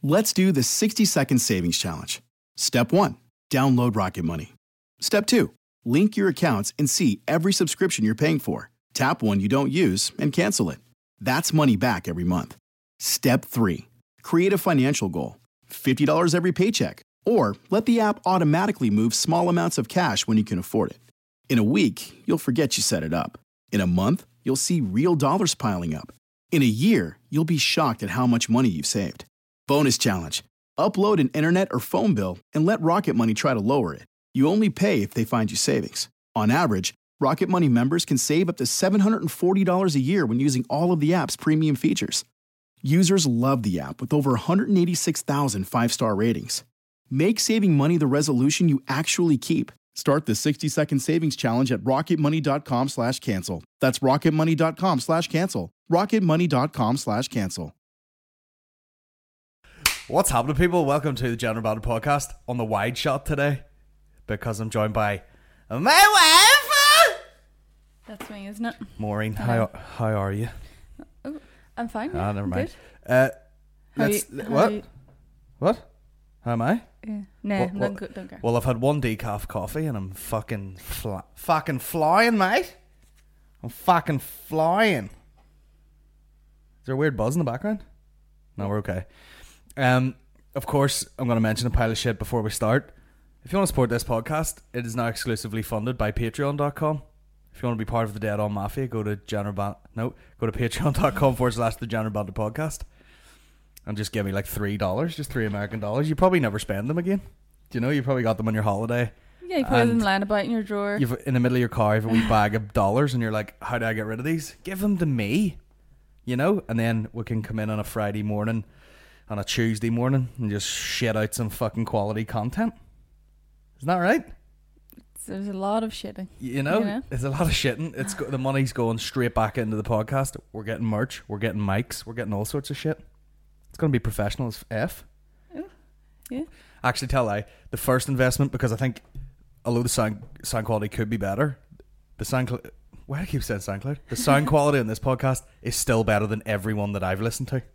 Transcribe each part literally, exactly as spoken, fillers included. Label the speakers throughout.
Speaker 1: Let's do the sixty second savings challenge. Step one, download Rocket Money. Step two, link your accounts and see every subscription you're paying for. Tap one you don't use and cancel it. That's money back every month. Step three, create a financial goal. fifty dollars every paycheck. Or let the app automatically move small amounts of cash when you can afford it. In a week, you'll forget you set it up. In a month, you'll see real dollars piling up. In a year, you'll be shocked at how much money you've saved. Bonus challenge. Upload an internet or phone bill and let Rocket Money try to lower it. You only pay if they find you savings. On average, Rocket Money members can save up to seven hundred forty dollars a year when using all of the app's premium features. Users love the app with over one hundred eighty-six thousand five-star ratings. Make saving money the resolution you actually keep. Start the sixty second savings challenge at rocketmoney.com slash cancel. That's rocketmoney.com slash cancel. rocketmoney.com slash cancel.
Speaker 2: What's happening, people? Welcome to the General Banter Podcast on the wide shot today, because I'm joined by my wife.
Speaker 3: That's me, isn't it?
Speaker 2: Maureen, how, how are you?
Speaker 3: Oh, I'm fine.
Speaker 2: Ah,
Speaker 3: Yeah.
Speaker 2: never mind.
Speaker 3: Good.
Speaker 2: Uh,
Speaker 3: How
Speaker 2: let's,
Speaker 3: you- how
Speaker 2: what?
Speaker 3: you-
Speaker 2: What? How am I?
Speaker 3: Yeah. No,
Speaker 2: Well,
Speaker 3: don't,
Speaker 2: well-
Speaker 3: go- don't care.
Speaker 2: Well, I've had one decaf coffee and I'm fucking fly, fucking flying, mate. I'm fucking flying. Is there a weird buzz in the background? No, we're okay. Um, of course, I'm going to mention a pile of shit before we start. If you want to support this podcast, it is now exclusively funded by patreon dot com. If you want to be part of the Dead On Mafia, go to General Ban- no, go to patreon.com forward slash the General Banter Podcast. And just give me like three dollars, just three American dollars. You probably never spend them again. Do you know? You probably got them on your holiday.
Speaker 3: Yeah, you put
Speaker 2: and
Speaker 3: them lying about in your drawer.
Speaker 2: You've in the middle of your car, you have a wee bag of dollars, and you're like, "How do I get rid of these? Give them to me." You know, and then we can come in on a Friday morning, on a Tuesday morning, and just shit out some fucking quality content. Isn't that right?
Speaker 3: There's a lot of shitting.
Speaker 2: You know,
Speaker 3: You know?
Speaker 2: there's a lot of shitting. It's go- the money's going straight back into the podcast. We're getting merch, we're getting mics, we're getting all sorts of shit. It's going to be professional as F.
Speaker 3: Oh, yeah.
Speaker 2: Actually, tell I the first investment, because I think although the sound sound quality could be better, the sound cl- why do I keep saying SoundCloud? The sound quality on this podcast is still better than everyone that I've listened to.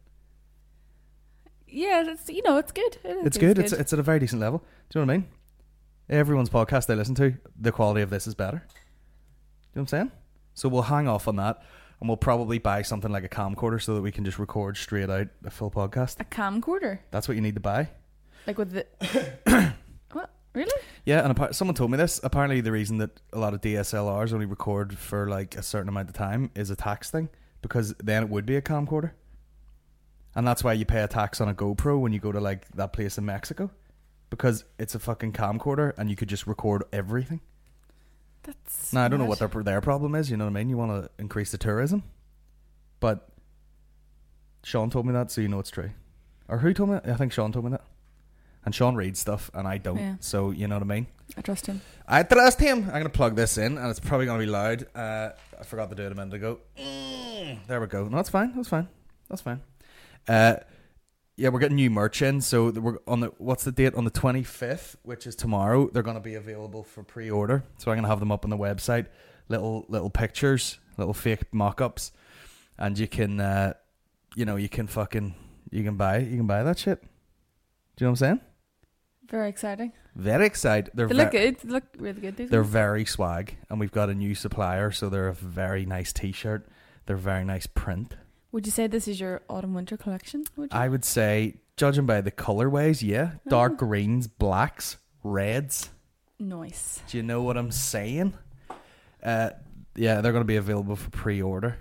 Speaker 3: Yeah, it's, you know, it's good. It is,
Speaker 2: It's good. It's it's at a very decent level. Do you know what I mean? Everyone's podcast they listen to, the quality of this is better. Do you know what I'm saying? So we'll hang off on that, and we'll probably buy something like a camcorder so that we can just record straight out a full podcast.
Speaker 3: A camcorder?
Speaker 2: That's what you need to buy.
Speaker 3: Like with the... What? Really?
Speaker 2: Yeah, and appa- someone told me this. Apparently, the reason that a lot of D S L Rs only record for like a certain amount of time is a tax thing, because then it would be a camcorder, and that's why you pay a tax on a GoPro when you go to like that place in Mexico, because it's a fucking camcorder and you could just record everything.
Speaker 3: That's...
Speaker 2: Now I don't know
Speaker 3: mad.
Speaker 2: what their their problem is. You know what I mean? You want to increase the tourism, but Sean told me that, so you know it's true. Or who told me? I think Sean told me that. And Sean reads stuff, and I don't.
Speaker 3: Yeah.
Speaker 2: So you know what I mean.
Speaker 3: I trust him.
Speaker 2: I trust him. I'm going to plug this in, and it's probably going to be loud. Uh, I forgot to do it a minute ago. Mm, there we go. No, that's fine. That's fine. That's fine. Uh, yeah, we're getting new merch in. So we're on the what's the date? On the twenty-fifth, which is tomorrow. They're going to be available for pre-order. So I'm going to have them up on the website. Little little pictures, little fake mock-ups, and you can, uh, you know, you can fucking you can buy you can buy that shit. Do you know what I'm saying?
Speaker 3: Very exciting.
Speaker 2: Very excited. They're
Speaker 3: They
Speaker 2: ve-
Speaker 3: look good. They look really good. These
Speaker 2: They're
Speaker 3: ones.
Speaker 2: very swag, and we've got a new supplier, so they're a very nice t-shirt. They're very nice print.
Speaker 3: Would you say this is your autumn-winter collection? Would you?
Speaker 2: I would say, judging by the colorways, yeah. Dark
Speaker 3: Oh.
Speaker 2: greens, blacks, reds.
Speaker 3: Nice.
Speaker 2: Do you know what I'm saying? Uh, yeah, they're going to be available for pre-order.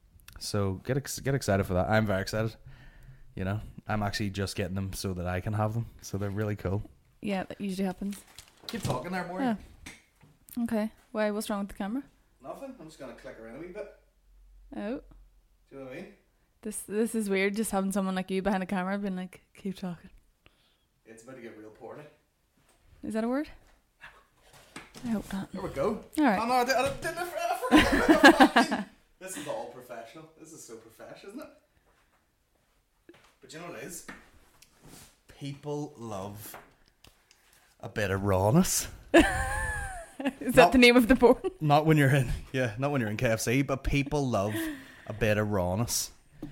Speaker 2: So get ex- get excited for that. I'm very excited. You know, I'm actually just getting them so that I can have them. So they're really cool.
Speaker 3: Yeah, that usually happens.
Speaker 2: Keep talking there, more.
Speaker 3: Yeah. Okay. Why? What's wrong with the camera?
Speaker 2: Nothing. I'm just going to click around a wee bit.
Speaker 3: Oh,
Speaker 2: Do you know what I mean?
Speaker 3: this this is weird. Just having someone like you behind a camera, being like, "Keep talking."
Speaker 2: It's about to get real porny.
Speaker 3: Is that a word? I hope not.
Speaker 2: There we go.
Speaker 3: All right.
Speaker 2: Oh no, I did, I did, I forgot about the fucking- This is all professional. This is so professional, isn't it? But you know what it is? People love a bit of rawness.
Speaker 3: Is that
Speaker 2: Not-
Speaker 3: the name of the porn?
Speaker 2: Not when you're in, yeah, not when you're in K F C, but people love a bit of rawness.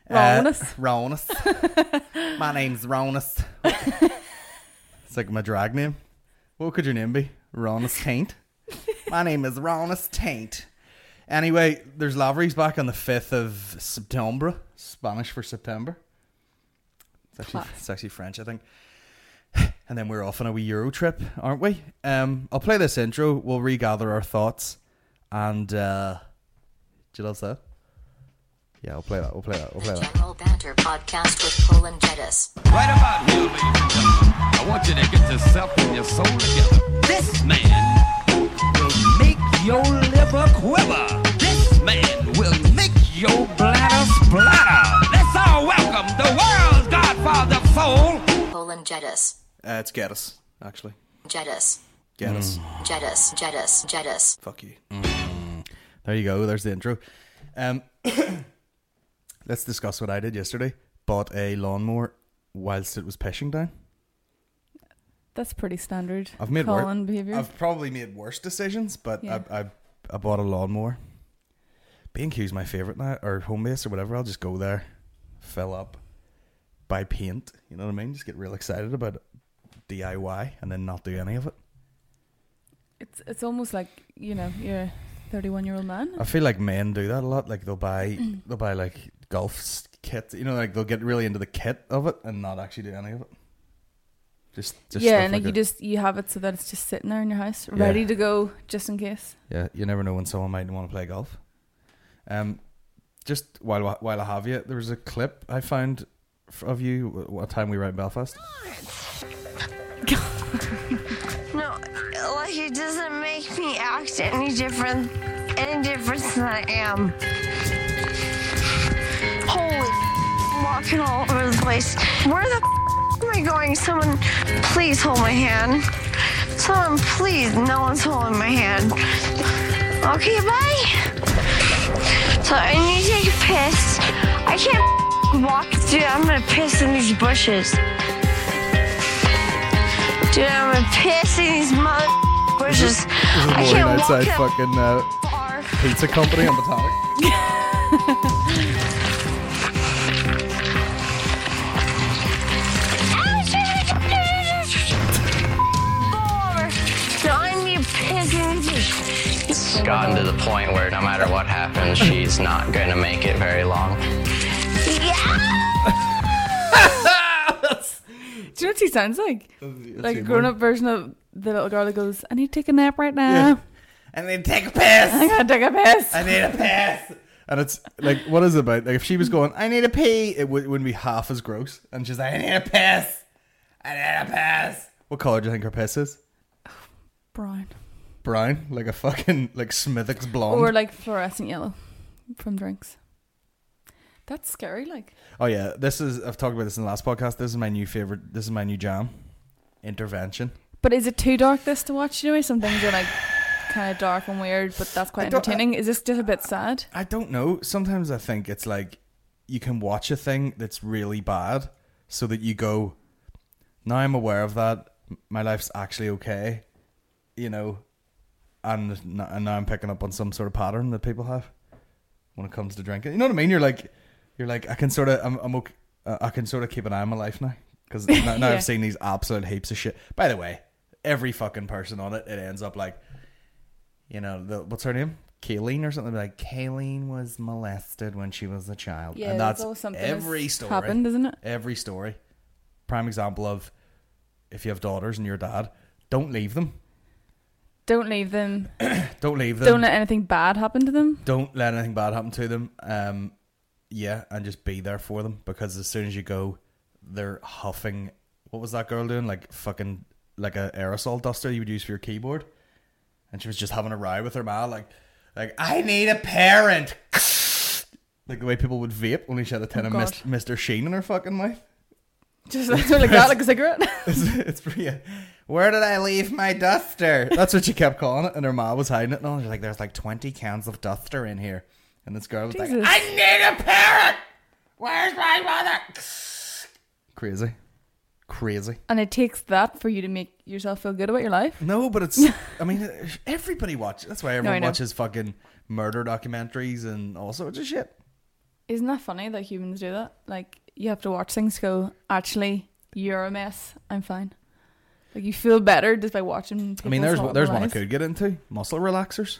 Speaker 3: Ronus.
Speaker 2: Uh, Ronus. My name's Ronus. It's like my drag name. What could your name be? Ronus Taint. My name is Ronus Taint. Anyway, there's Lavery's back on the fifth of September. Spanish for September. It's actually, it's actually French, I think. And then we're off on a wee Euro trip, aren't we? Um, I'll play this intro. We'll regather our thoughts. And, uh, do you love that? Yeah, I'll play that. We'll play that. We'll play that.
Speaker 4: General Banter Podcast with Paul and Jettis.
Speaker 5: Right about here, ladies and gentlemen, I want you to get yourself and your soul together. This man will make your liver quiver. This man will make your bladder splatter. Let's all welcome the world's godfather soul.
Speaker 4: Paul and Jettis.
Speaker 2: Uh, it's Get Us, actually.
Speaker 4: Jettis.
Speaker 2: Get Us.
Speaker 4: Jettis. Jettis. Jettis.
Speaker 2: Fuck you. Mm. There you go. There's the intro. Um, let's discuss what I did yesterday. Bought a lawnmower whilst it was pissing down.
Speaker 3: That's pretty standard.
Speaker 2: I've made
Speaker 3: Colin
Speaker 2: wor-
Speaker 3: behavior.
Speaker 2: I've probably made worse decisions, but
Speaker 3: Yeah.
Speaker 2: I, I I bought a lawnmower. B and Q's my favourite now, or home base or whatever. I'll just go there, fill up, buy paint. You know what I mean? Just get real excited about D I Y and then not do any of it.
Speaker 3: It's it's almost like, you know, you're a thirty-one year old man.
Speaker 2: I feel like men do that a lot. Like they'll buy they'll buy like golf s- kit. You know, like they'll get really into the kit of it and not actually do any of it. Just, just
Speaker 3: yeah,
Speaker 2: stuff
Speaker 3: and like you
Speaker 2: it.
Speaker 3: just you have it so that it's just sitting there in your house,
Speaker 2: Yeah.
Speaker 3: ready to go just in case.
Speaker 2: Yeah, you never know when someone might want to play golf. Um, just while while I have you, there was a clip I found f- of you. What time we were in Belfast?
Speaker 6: No, like it doesn't make me act any different, any different than I am. Holy, walking all over the place. Where the am I going? Someone, please hold my hand. Someone, please. No one's holding my hand. Okay, bye. So I need to take a piss. I can't walk through. I'm gonna piss in these bushes. Dude, I'm gonna piss in these mother bushes. I can't walk
Speaker 2: outside
Speaker 6: that
Speaker 2: fucking uh,
Speaker 6: far.
Speaker 2: pizza company on Botanic.
Speaker 6: So I need piss in these bushes.
Speaker 7: It's gotten to the point where no matter what happens, she's not going to make it very long.
Speaker 6: Yeah!
Speaker 3: Do you know what she sounds like? Like a grown up version of the little girl that goes, I need to take a nap right now.
Speaker 2: Yeah. I need to take a piss.
Speaker 3: I gotta take a piss.
Speaker 2: I need a piss. And it's like, what is it about? Like, if she was going, I need a pee, it w- wouldn't be half as gross. And she's like, I need a piss. I need a piss. What colour do you think her piss is?
Speaker 3: Brown.
Speaker 2: Brown, like a fucking like Smithwick's blonde.
Speaker 3: Or like fluorescent yellow from drinks. That's scary, like.
Speaker 2: Oh yeah, this is. I've talked about this in the last podcast. This is my new favorite. This is my new jam. Intervention.
Speaker 3: But is it too dark this to watch? You know, some things are like kind of dark and weird, but that's quite
Speaker 2: I don't-
Speaker 3: entertaining. Is this just a bit sad?
Speaker 2: I don't know. Sometimes I think it's like you can watch a thing that's really bad, so that you go, now I'm aware of that. My life's actually okay, you know, and n- and now I'm picking up on some sort of pattern that people have when it comes to drinking. You know what I mean? You're like, you're like, I can sort of, I'm, I'm okay. Uh, I can sort of keep an eye on my life now because now, now
Speaker 3: Yeah.
Speaker 2: I've seen these absolute heaps of shit. By the way, every fucking person on it, it ends up like, you know, the, what's her name? Kayleen or something. Like, Kayleen was molested when she was a child.
Speaker 3: Yeah,
Speaker 2: and
Speaker 3: there's
Speaker 2: that's
Speaker 3: always something
Speaker 2: every
Speaker 3: that's
Speaker 2: story.
Speaker 3: happened, isn't it?
Speaker 2: Every story. Prime example of if you have daughters and your dad, don't leave them.
Speaker 3: Don't leave them.
Speaker 2: Don't leave them.
Speaker 3: Don't let anything bad happen to them.
Speaker 2: Don't let anything bad happen to them. Um, yeah, and just be there for them, because as soon as you go, they're huffing. What was that girl doing? Like fucking like a aerosol duster you would use for your keyboard, and she was just having a row with her ma, like, like I need a parent. Like the way people would vape, only she had a tin
Speaker 3: Oh,
Speaker 2: of
Speaker 3: God.
Speaker 2: Mis- Mister Sheen in her fucking mouth.
Speaker 3: Just like that, like a cigarette.
Speaker 2: It's, it's pretty. Uh, where did I leave my duster? That's what she kept calling it, and her ma was hiding it. And all. She's like, "There's like twenty cans of duster in here," and this girl was
Speaker 3: Jesus.
Speaker 2: like, "I need a parent. Where's my mother?" Crazy, crazy.
Speaker 3: And it takes that for you to make yourself feel good about your life.
Speaker 2: No, but it's. I mean, everybody watches. That's why everyone
Speaker 3: I know.
Speaker 2: watches fucking murder documentaries and all sorts of shit.
Speaker 3: Isn't that funny that humans do that? Like, you have to watch things go, actually, you're a mess, I'm fine. Like, you feel better just by watching
Speaker 2: I mean,
Speaker 3: people's
Speaker 2: there's there's one I
Speaker 3: lives.
Speaker 2: could get into. Muscle relaxers.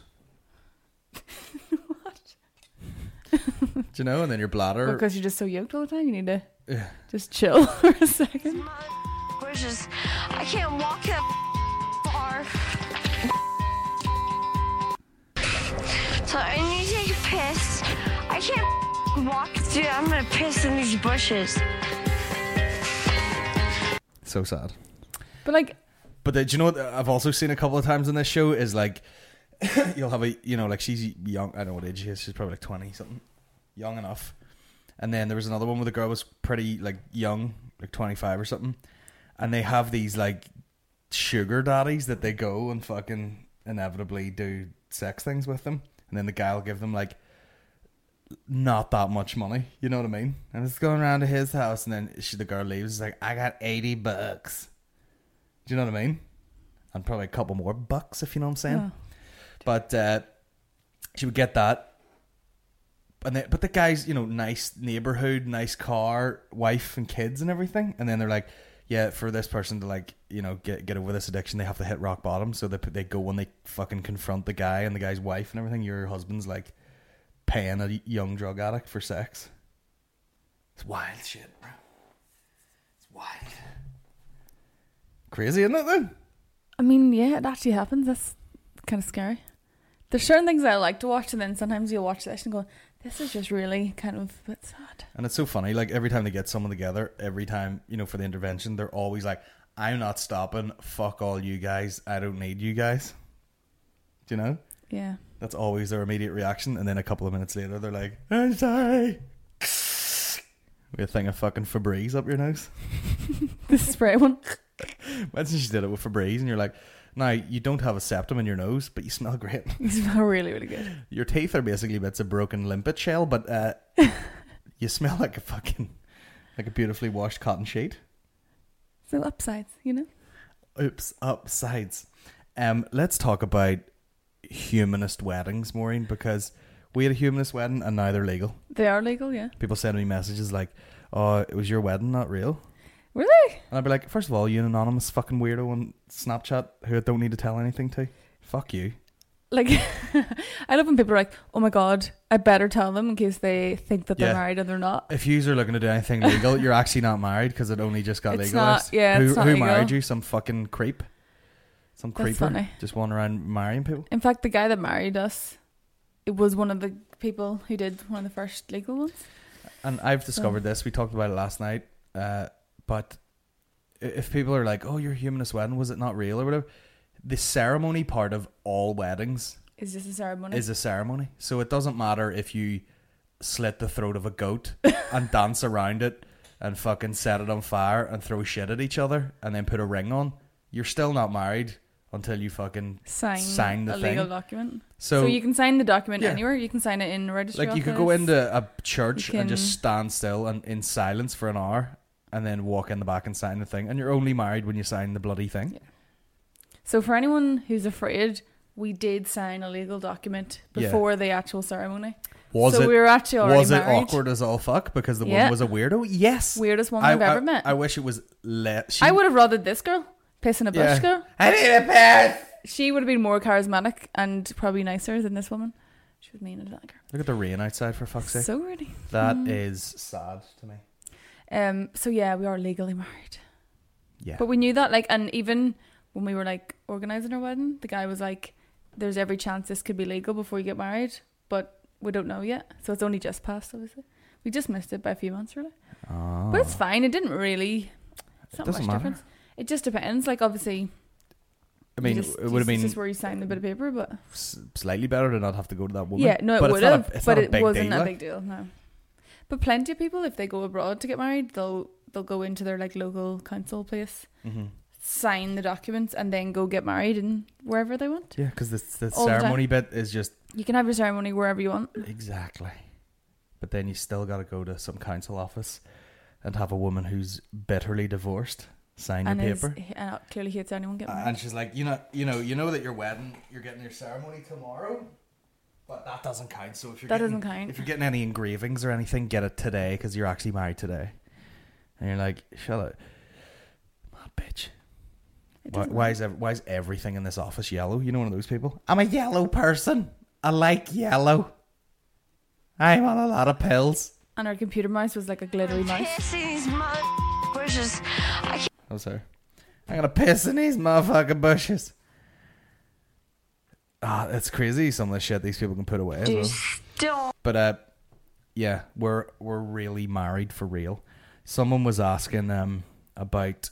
Speaker 3: What?
Speaker 2: Do you know? And then your bladder.
Speaker 3: Because you're just so yoked all the time, you need to
Speaker 2: Yeah.
Speaker 3: just chill for a second.
Speaker 6: Bushes. I can't walk that far. So I need to take a piss. I can't walk through. I'm gonna piss in these bushes.
Speaker 2: So sad.
Speaker 3: But like,
Speaker 2: But the, do you know what I've also seen a couple of times in this show is like you'll have a you know like she's young. I don't know what age she is. She's probably like twenty something, young enough. And then there was another one where the girl was pretty like young, like twenty-five or something. And they have these like sugar daddies that they go and fucking inevitably do sex things with them. And then the guy will give them like not that much money, you know what I mean? And it's going around to his house, and then she, the girl leaves. It's like, I got eighty bucks. Do you know what I mean? And probably a couple more bucks, if you know what I'm saying.
Speaker 3: oh,
Speaker 2: But uh, she would get that. And they, but the guy's, you know, nice neighborhood, nice car, wife and kids and everything. And then they're like, yeah, for this person to like, you know, get get over this addiction, they have to hit rock bottom. So they they go and they fucking confront the guy and the guy's wife and everything. Your husband's like paying a young drug addict for sex. It's wild shit, bro. It's wild. Crazy, isn't it then?
Speaker 3: I mean, yeah, it actually happens. That's kind of scary. There's certain things I like to watch, and then sometimes you'll watch this and go, this is just really kind of a bit sad.
Speaker 2: And it's so funny, like every time they get someone together, every time, you know, for the intervention, they're always like, I'm not stopping, fuck all you guys, I don't need you guys. Do you know?
Speaker 3: Yeah.
Speaker 2: That's always their immediate reaction. And then a couple of minutes later, they're like, I'm sorry. With a thing of fucking Febreze up your nose.
Speaker 3: The spray one.
Speaker 2: Imagine she did it with Febreze and you're like, now, you don't have a septum in your nose, but you smell great.
Speaker 3: You smell really, really good.
Speaker 2: Your teeth are basically bits of broken limpet shell, but uh, you smell like a fucking, like a beautifully washed cotton sheet.
Speaker 3: So upsides, you know?
Speaker 2: Oops, upsides. Um, let's talk about humanist weddings, Maureen, because we had a humanist wedding and now they're legal.
Speaker 3: They are legal, yeah.
Speaker 2: People send me messages like, oh, it was your wedding, not real.
Speaker 3: Were they?
Speaker 2: And I'd be like, first of all, you an anonymous fucking weirdo on Snapchat who I don't need to tell anything to. Fuck you.
Speaker 3: Like, I love when people are like, oh my God, I better tell them in case they think that they're
Speaker 2: Yeah.
Speaker 3: married and they're not.
Speaker 2: If yous are looking to do anything legal, you're actually not married because it only just got
Speaker 3: It's
Speaker 2: legalized.
Speaker 3: not- yeah,
Speaker 2: who
Speaker 3: it's not
Speaker 2: who
Speaker 3: legal.
Speaker 2: married you? Some fucking creep? Some
Speaker 3: That's
Speaker 2: creeper?
Speaker 3: funny.
Speaker 2: Just wandering around marrying people?
Speaker 3: In fact, the guy that married us, it was one of the people who did one of the first legal ones.
Speaker 2: And I've discovered this. We talked about it last night. Uh, but if people are like, oh, your humanist wedding, was it not real or whatever? The ceremony part of all weddings
Speaker 3: Is this a ceremony?
Speaker 2: is a ceremony. So it doesn't matter if you slit the throat of a goat and dance around it and fucking set it on fire and throw shit at each other and then put a ring on. You're still not married until you fucking
Speaker 3: sign,
Speaker 2: sign the
Speaker 3: a
Speaker 2: thing.
Speaker 3: legal document.
Speaker 2: So,
Speaker 3: So, you can sign the document
Speaker 2: Yeah.
Speaker 3: anywhere. You can sign it in a registry
Speaker 2: like you could
Speaker 3: office.
Speaker 2: go into a church
Speaker 3: You
Speaker 2: and just
Speaker 3: can-
Speaker 2: stand still and in silence for an hour and then walk in the back and sign the thing. And you're only married when you sign the bloody thing.
Speaker 3: Yeah. So for anyone who's afraid, we did sign a legal document
Speaker 2: Yeah.
Speaker 3: before the actual ceremony.
Speaker 2: Was
Speaker 3: so
Speaker 2: it
Speaker 3: we were actually already
Speaker 2: was it
Speaker 3: married.
Speaker 2: awkward as all fuck because the
Speaker 3: Yeah.
Speaker 2: woman was a weirdo? Yes.
Speaker 3: Weirdest woman
Speaker 2: I,
Speaker 3: I've
Speaker 2: I,
Speaker 3: ever met.
Speaker 2: I wish it was let.
Speaker 3: I would have rather this girl piss in a bush
Speaker 2: Yeah.
Speaker 3: girl.
Speaker 2: I need a piss.
Speaker 3: She would have been more charismatic and probably nicer than this woman. She was mean and like her.
Speaker 2: Look at the rain outside, for fuck's sake.
Speaker 3: So really.
Speaker 2: That
Speaker 3: Mm.
Speaker 2: is sad to me.
Speaker 3: Um. So yeah, we are legally married.
Speaker 2: Yeah.
Speaker 3: But we knew that, like, and even when we were like organising our wedding, the guy was like, "There's every chance this could be legal before you get married, but we don't know yet." So it's only just passed, obviously. We just missed it by a few months, really.
Speaker 2: Oh.
Speaker 3: But it's fine. It didn't really. It's not
Speaker 2: doesn't
Speaker 3: much
Speaker 2: matter.
Speaker 3: difference. It just depends. Like, obviously,
Speaker 2: I mean,
Speaker 3: you just,
Speaker 2: it would have
Speaker 3: it's
Speaker 2: been
Speaker 3: just where you sign the bit of paper, but
Speaker 2: s- slightly better to not have to go to that woman.
Speaker 3: yeah, no, it
Speaker 2: but
Speaker 3: would
Speaker 2: it's not
Speaker 3: have,
Speaker 2: a, it's
Speaker 3: but
Speaker 2: not a
Speaker 3: it
Speaker 2: big
Speaker 3: wasn't
Speaker 2: deal,
Speaker 3: a
Speaker 2: like.
Speaker 3: big deal. No. But plenty of people, if they go abroad to get married, they'll they'll go into their like local council place,
Speaker 2: Mhm.
Speaker 3: sign the documents, and then go get married in wherever they want.
Speaker 2: Yeah, because the, the
Speaker 3: All the time.
Speaker 2: ceremony bit is just
Speaker 3: You can have your ceremony wherever you want.
Speaker 2: exactly. But then you still got to go to some council office and have a woman who's bitterly divorced sign
Speaker 3: And
Speaker 2: your
Speaker 3: is,
Speaker 2: paper.
Speaker 3: and clearly hates anyone getting married.
Speaker 2: And she's like, you know, you know, you know that your wedding, you're getting your ceremony tomorrow. But that doesn't count. So if you're
Speaker 3: That
Speaker 2: getting,
Speaker 3: doesn't count.
Speaker 2: If you're getting any engravings or anything, get it today because you're actually married today. And you're like, shut up, mad bitch.
Speaker 3: It
Speaker 2: Why,
Speaker 3: doesn't
Speaker 2: why
Speaker 3: matter.
Speaker 2: is ev- why is everything in this office yellow? You know, one of those people. I'm a yellow person. I like yellow. I'm on a lot of pills.
Speaker 3: And our computer mouse was like a glittery mouse.
Speaker 6: Pissing these mother bushes. I can't.
Speaker 2: Oh, sorry. I'm gonna piss in these motherfucking bushes. Ah, it's crazy some of the shit these people can put away as
Speaker 6: Do
Speaker 2: well.
Speaker 6: still.
Speaker 2: But uh, yeah, we're we're really married for real. Someone was asking um about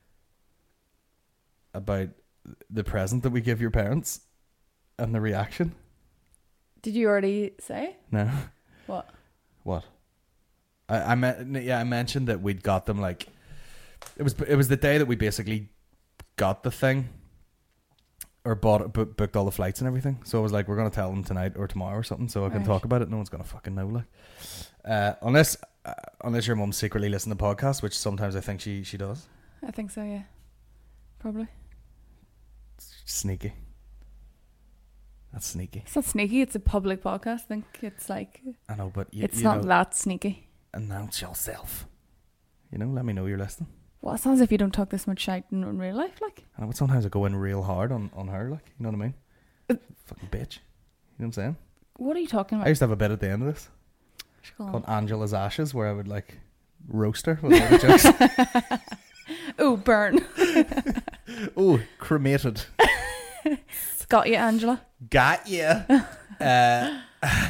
Speaker 2: about the present that we give your parents and the reaction.
Speaker 3: Did you already say?
Speaker 2: No,
Speaker 3: What?
Speaker 2: what? I I meant yeah I mentioned that we'd got them like it was it was the day that we basically got the thing. Or bought it, book, booked all the flights and everything. So I was like, we're going to tell them tonight or tomorrow or something so I can
Speaker 3: Right.
Speaker 2: talk about it. No one's going to fucking know. Like, uh, Unless uh, unless your mum secretly listens to podcasts, which sometimes I think she, she does.
Speaker 3: I think so, yeah. Probably.
Speaker 2: Sneaky. That's sneaky.
Speaker 3: It's not sneaky, it's a public podcast. I think it's like,
Speaker 2: I know, but you,
Speaker 3: it's
Speaker 2: you
Speaker 3: not
Speaker 2: know,
Speaker 3: that sneaky.
Speaker 2: announce yourself. You know, let me know you're listening.
Speaker 3: Well, it sounds as if you don't talk this much shite in, in real life, like.
Speaker 2: I know, but sometimes I go in real hard on, on her, like, you know what I mean?
Speaker 3: Uh,
Speaker 2: Fucking bitch. You know what I'm saying?
Speaker 3: What are you talking
Speaker 2: I
Speaker 3: about?
Speaker 2: used to have a bit at the end of this
Speaker 3: Go on.
Speaker 2: called Angela's Ashes where I would, like, roast her with all the jokes.
Speaker 3: Oh, burn.
Speaker 2: Oh, cremated.
Speaker 3: Got you, Angela.
Speaker 2: Got ya. uh,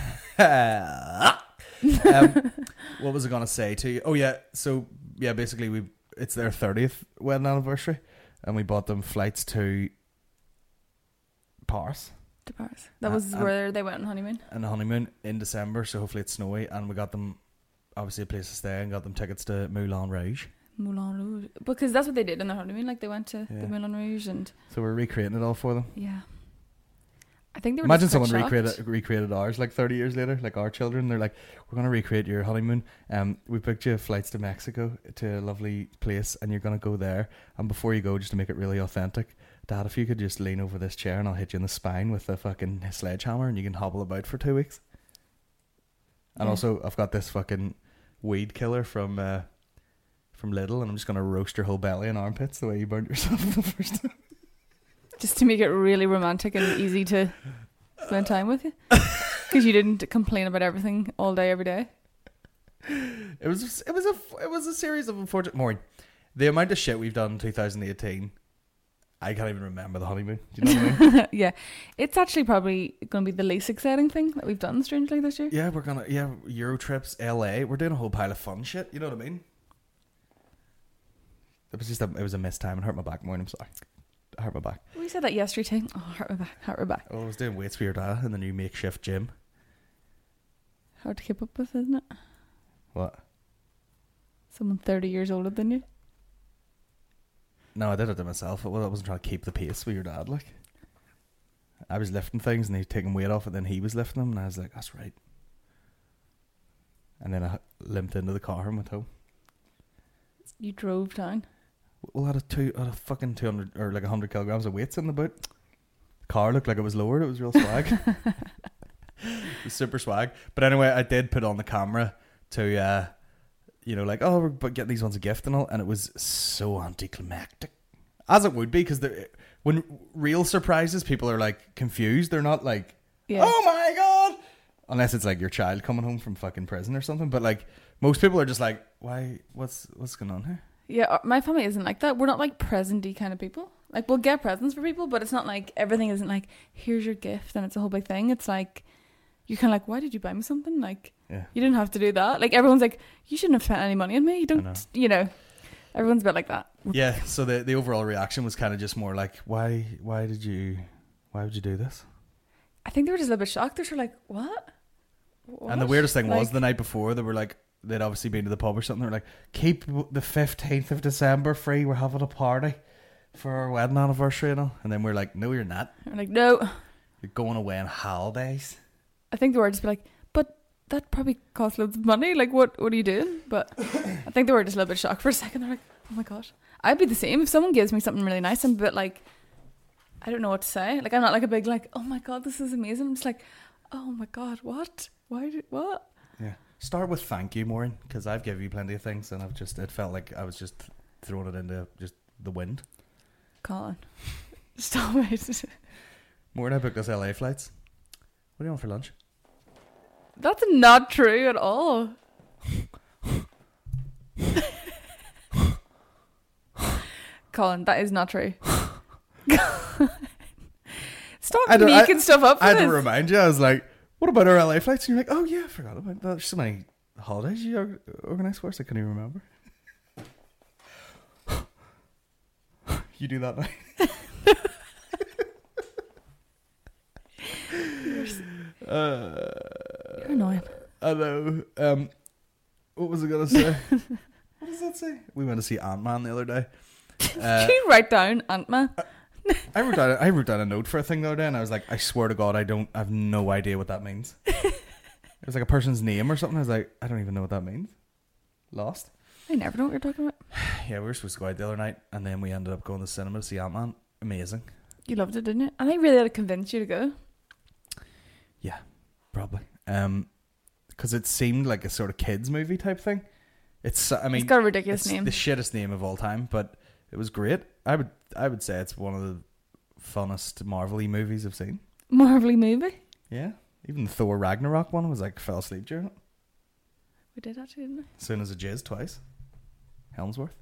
Speaker 2: um, what was I gonna say to you? Oh yeah, so yeah, basically we it's their thirtieth wedding anniversary, and we bought them flights to Paris
Speaker 3: To Paris. That
Speaker 2: Uh,
Speaker 3: was
Speaker 2: and-
Speaker 3: where they went on honeymoon.
Speaker 2: and a honeymoon in December. So hopefully it's snowy, and we got them obviously a place to stay and got them tickets to Moulin Rouge.
Speaker 3: Moulin Rouge. Because that's what they did in their honeymoon. Like, they went to
Speaker 2: Yeah.
Speaker 3: the Moulin Rouge and,
Speaker 2: So we're recreating it all for them.
Speaker 3: yeah. I think they were
Speaker 2: Imagine
Speaker 3: just quite
Speaker 2: someone
Speaker 3: shocked.
Speaker 2: recreated recreated ours like thirty years later, like our children. They're like, we're going to recreate your honeymoon. Um, we booked you flights to Mexico to a lovely place, and you're going to go there. And before you go, just to make it really authentic, Dad, if you could just lean over this chair and I'll hit you in the spine with a fucking sledgehammer, and you can hobble about for two weeks. And
Speaker 3: Yeah.
Speaker 2: also, I've got this fucking weed killer from uh, from Lidl, and I'm just going to roast your whole belly and armpits the way you burnt yourself the first time.
Speaker 3: Just to make it really romantic and easy to spend time with you. Because you didn't complain about everything all day, every day.
Speaker 2: It was it was a it was a series of unfortunate. Maureen, the amount of shit we've done in two thousand eighteen, I can't even remember the honeymoon. Do you know what I mean?
Speaker 3: Yeah. It's actually probably going to be the least exciting thing that we've done, strangely, this year.
Speaker 2: Yeah, we're gonna yeah Euro trips, L A. We're doing a whole pile of fun shit. You know what I mean? It was just a it was a missed time and hurt my back. Maureen, I'm sorry. I hurt my back.
Speaker 3: We said that yesterday too. Oh, hurt my back, hurt my back.
Speaker 2: Oh, I was doing weights for your dad in the new makeshift gym.
Speaker 3: Hard to keep up with, isn't it?
Speaker 2: What?
Speaker 3: Someone thirty years older than you.
Speaker 2: No, I did it to myself. Well, I wasn't trying to keep the pace with your dad. Like, I was lifting things and he was taking weight off, and then he was lifting them, and I was like, "That's right." And then I limped into the car and went home.
Speaker 3: You drove down.
Speaker 2: Well, I had a two, I had a fucking two hundred or like a hundred kilograms of weights in the boot. The car looked like it was lowered. It was real swag. It was super swag. But anyway, I did put on the camera to, uh, you know, like, oh, we're but getting these ones a gift and all, and it was so anticlimactic, as it would be, because when real surprises, people are like confused. They're not like,
Speaker 3: Yeah.
Speaker 2: oh my god, unless it's like your child coming home from fucking prison or something. But like most people are just like, why? What's what's going on here?
Speaker 3: Yeah, uh, my family isn't like that. We're not like present-y kind of people. Like, we'll get presents for people, but it's not like, everything isn't like, here's your gift and it's a whole big thing. It's like, you're kind of like, why did you buy me something? Like,
Speaker 2: Yeah.
Speaker 3: you didn't have to do that. Like, everyone's like, you shouldn't have spent any money on me. You don't,
Speaker 2: know.
Speaker 3: you know. Everyone's a bit like that.
Speaker 2: Yeah, so the the overall reaction was kind of just more like, why why did you why would you do this?
Speaker 3: I think they were just a little bit shocked. They're sort of like, what? What?
Speaker 2: And the weirdest thing was
Speaker 3: Like,
Speaker 2: the night before they were like, they'd obviously been to the pub or something. They were like, keep the fifteenth of December free. We're having a party for our wedding anniversary and all. And then we're like, no, you're not.
Speaker 3: I'm like, no.
Speaker 2: You're going away on holidays.
Speaker 3: I think they were just be like, but that probably costs loads of money. Like, what what are you doing? But I think they were just a little bit shocked for a second. They're like, oh my gosh. I'd be the same. If someone gives me something really nice, I'm a bit like, I don't know what to say. Like, I'm not like a big like, oh my god, this is amazing. I'm just like, Oh my god, what? Why did what?
Speaker 2: Yeah. Start with thank you, Maureen, because I've given you plenty of things, and I've just it felt like I was just throwing it into just the wind.
Speaker 3: Colin, stop it.
Speaker 2: Maureen, I booked us L A flights. What do you want for lunch?
Speaker 3: That's not true at all. Colin, that is not true. Stop
Speaker 2: I don't-
Speaker 3: making
Speaker 2: I-
Speaker 3: stuff up for
Speaker 2: I had
Speaker 3: this.
Speaker 2: to remind you. I was like, "What about our L A flights?" And you're like, "Oh yeah, I forgot about that. There's so many holidays you or- organise for us. I couldn't even remember." You do that now. uh,
Speaker 3: You're annoying.
Speaker 2: I know. Um, what was I gonna say? What does that say? We went to see Ant-Man the other day. Uh,
Speaker 3: Can you write down Ant-Man?
Speaker 2: I wrote down I wrote down a note for a thing the other day, and I was like, I swear to God, I don't I have no idea what that means. It was like a person's name or something. I was like, I don't even know what that means. Lost.
Speaker 3: I never know what you're talking about.
Speaker 2: Yeah, we were supposed to go out the other night, and then we ended up going to the cinema to see Ant-Man. Amazing.
Speaker 3: You loved it, didn't you? And I really had to convince you to go.
Speaker 2: Yeah, probably. Um, because it seemed like a sort of kids movie type thing. It's I mean,
Speaker 3: It's got a ridiculous
Speaker 2: it's
Speaker 3: name.
Speaker 2: the shittest name of all time, but it was great. I would I would say it's one of the funnest Marvel-y movies I've seen.
Speaker 3: Marvelly movie.
Speaker 2: Yeah, even the Thor Ragnarok one was like fell asleep during it.
Speaker 3: We did actually, didn't we?
Speaker 2: As soon as it jizzed twice. Helmsworth.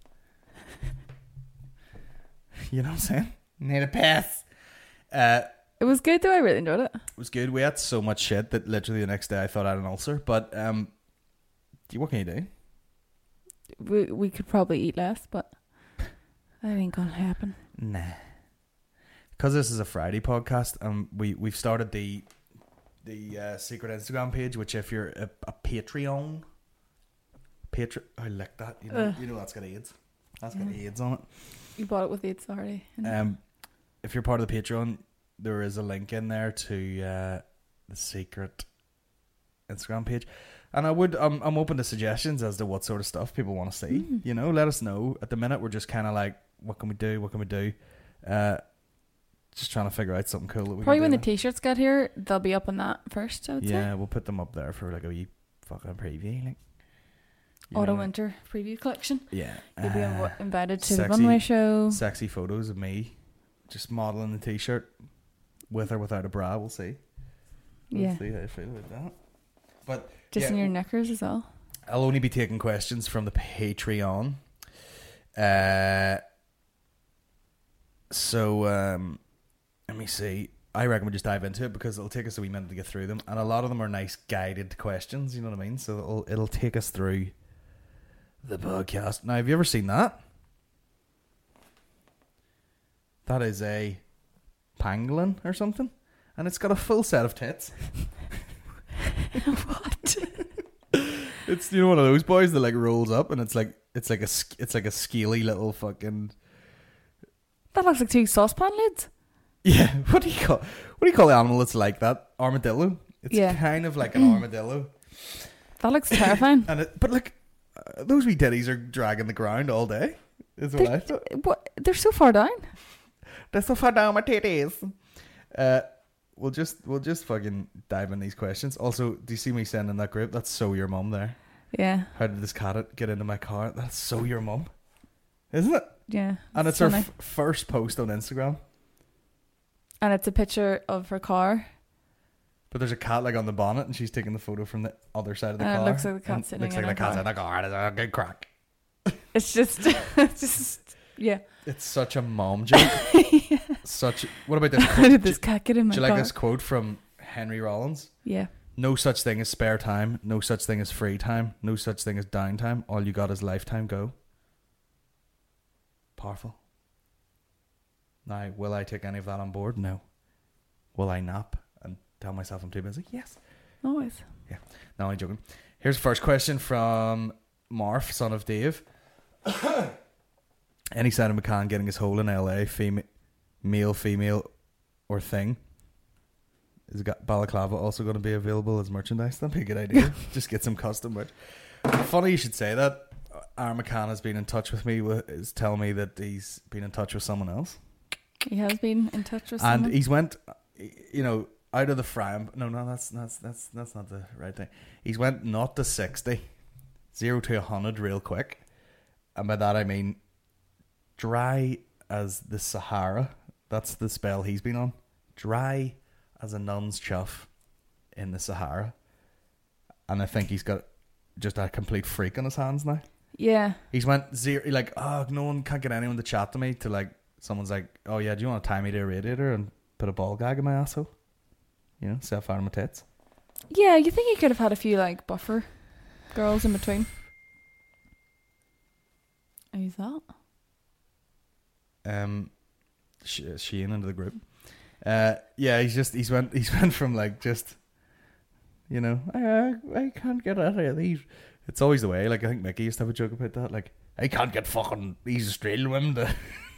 Speaker 2: You know what I'm saying? Need a pass. Uh,
Speaker 3: It was good though. I really enjoyed it.
Speaker 2: it was good. We had so much shit that literally the next day I thought I had an ulcer. But um, what can you do?
Speaker 3: We we could probably eat less, but that ain't gonna happen.
Speaker 2: Nah. Because this is a Friday podcast, um, we we've started the the uh, secret Instagram page. Which, if you're a, a Patreon, Patreon, I like that. You know,
Speaker 3: Ugh.
Speaker 2: you know that's got AIDS. That's got
Speaker 3: Yeah.
Speaker 2: AIDS on it.
Speaker 3: You bought it with AIDS already.
Speaker 2: Um, if you're part of the Patreon, there is a link in there to uh, the secret Instagram page, and I would um, I'm open to suggestions as to what sort of stuff people want to see.
Speaker 3: Mm.
Speaker 2: You know, let us know. At the minute, we're just kind of like, what can we do? What can we do? Uh, just trying to figure out something cool that we
Speaker 3: Probably
Speaker 2: can
Speaker 3: when
Speaker 2: do
Speaker 3: the t-shirts get here, they'll be up on that first. I would
Speaker 2: yeah,
Speaker 3: say.
Speaker 2: we'll put them up there for like a wee fucking preview, like you
Speaker 3: Autumn
Speaker 2: know,
Speaker 3: winter preview collection.
Speaker 2: Yeah,
Speaker 3: You'll be
Speaker 2: uh,
Speaker 3: inv- invited to the
Speaker 2: sexy-
Speaker 3: runway show.
Speaker 2: Sexy photos of me, just modeling the t-shirt, with or without a bra. We'll see. We'll
Speaker 3: Yeah.
Speaker 2: see how I feel about that. But
Speaker 3: Just
Speaker 2: yeah,
Speaker 3: in your knickers as well.
Speaker 2: I'll only be taking questions from the Patreon. Uh, so um, let me see. I reckon we just dive into it because it'll take us a wee minute to get through them, and a lot of them are nice guided questions. You know what I mean? So it'll it'll take us through the podcast. Now, have you ever seen that? That is a pangolin or something, and it's got a full set of tits.
Speaker 3: What?
Speaker 2: It's, you know, one of those boys that like rolls up, and it's like it's like a sk- it's like a scaly little fucking
Speaker 3: That looks like two saucepan lids.
Speaker 2: yeah. What do you call what do you call the animal that's like that? Armadillo. It's
Speaker 3: Yeah.
Speaker 2: kind of like an armadillo,
Speaker 3: That looks terrifying.
Speaker 2: and it, but like uh, those wee titties are dragging the ground all day. Is what I
Speaker 3: They're,
Speaker 2: thought.
Speaker 3: what? They're so far down.
Speaker 2: They're so far down my titties. Uh, we'll just we'll just fucking dive in these questions. Also, do you see me sending that group? That's so your mum there.
Speaker 3: Yeah.
Speaker 2: How did this cat get into my car? That's so your mum, isn't it?
Speaker 3: Yeah.
Speaker 2: And it's her
Speaker 3: funny.
Speaker 2: f- first post on Instagram.
Speaker 3: And it's a picture of her car.
Speaker 2: But there's a cat like on the bonnet, and she's taking the photo from the other side of the
Speaker 3: And it
Speaker 2: car.
Speaker 3: looks like the cat's
Speaker 2: And
Speaker 3: sitting
Speaker 2: looks
Speaker 3: in
Speaker 2: like the
Speaker 3: her
Speaker 2: cat's
Speaker 3: car.
Speaker 2: in the car. It's a good crack.
Speaker 3: It's just, it's just, yeah.
Speaker 2: It's such a mom joke. Such. What about this?
Speaker 3: How
Speaker 2: Quote?
Speaker 3: did this cat get in my
Speaker 2: Do you
Speaker 3: car?
Speaker 2: like this quote from Henry Rollins?
Speaker 3: Yeah.
Speaker 2: No such thing as spare time. No such thing as free time. No such thing as downtime. All you got is lifetime. Go. Powerful. Now, will I take any of that on board? No. Will I nap and tell myself I'm too busy? Yes.
Speaker 3: Always.
Speaker 2: Yeah. No, I'm joking. Here's the first question from Marf, son of Dave. Any sign of McCann getting his hole in L A? Fema- male, female, or thing? Is got Balaclava also going to be available as merchandise? That'd be a good idea. Just get some custom merch. Funny you should say that. Aaron McCann has been in touch with me. With, is telling me that he's been in touch with someone else,
Speaker 3: He has been in touch with
Speaker 2: and
Speaker 3: someone.
Speaker 2: he's went. You know, out of the frying. No, no, that's that's that's that's not the right thing. He's went not to sixty, zero to a hundred real quick, and by that I mean dry as the Sahara. That's the spell he's been on. Dry as a nun's chuff in the Sahara, and I think he's got just a complete freak on his hands now.
Speaker 3: Yeah.
Speaker 2: He's went zero, like, oh, no one can't get anyone to chat to me, to like, someone's like, oh yeah, do you want to tie me to a radiator and put a ball gag in my asshole? You know, set fire to my tits.
Speaker 3: Yeah, you think he could have had a few like buffer girls in between? Who's that?
Speaker 2: Um, she, she in into the group. Uh, yeah, he's just, he's went, he's went from like just, you know, I, I can't get out of these. It's always the way. Like, I think Mickey used to have a joke about that. Like, I can't get fucking these Australian women to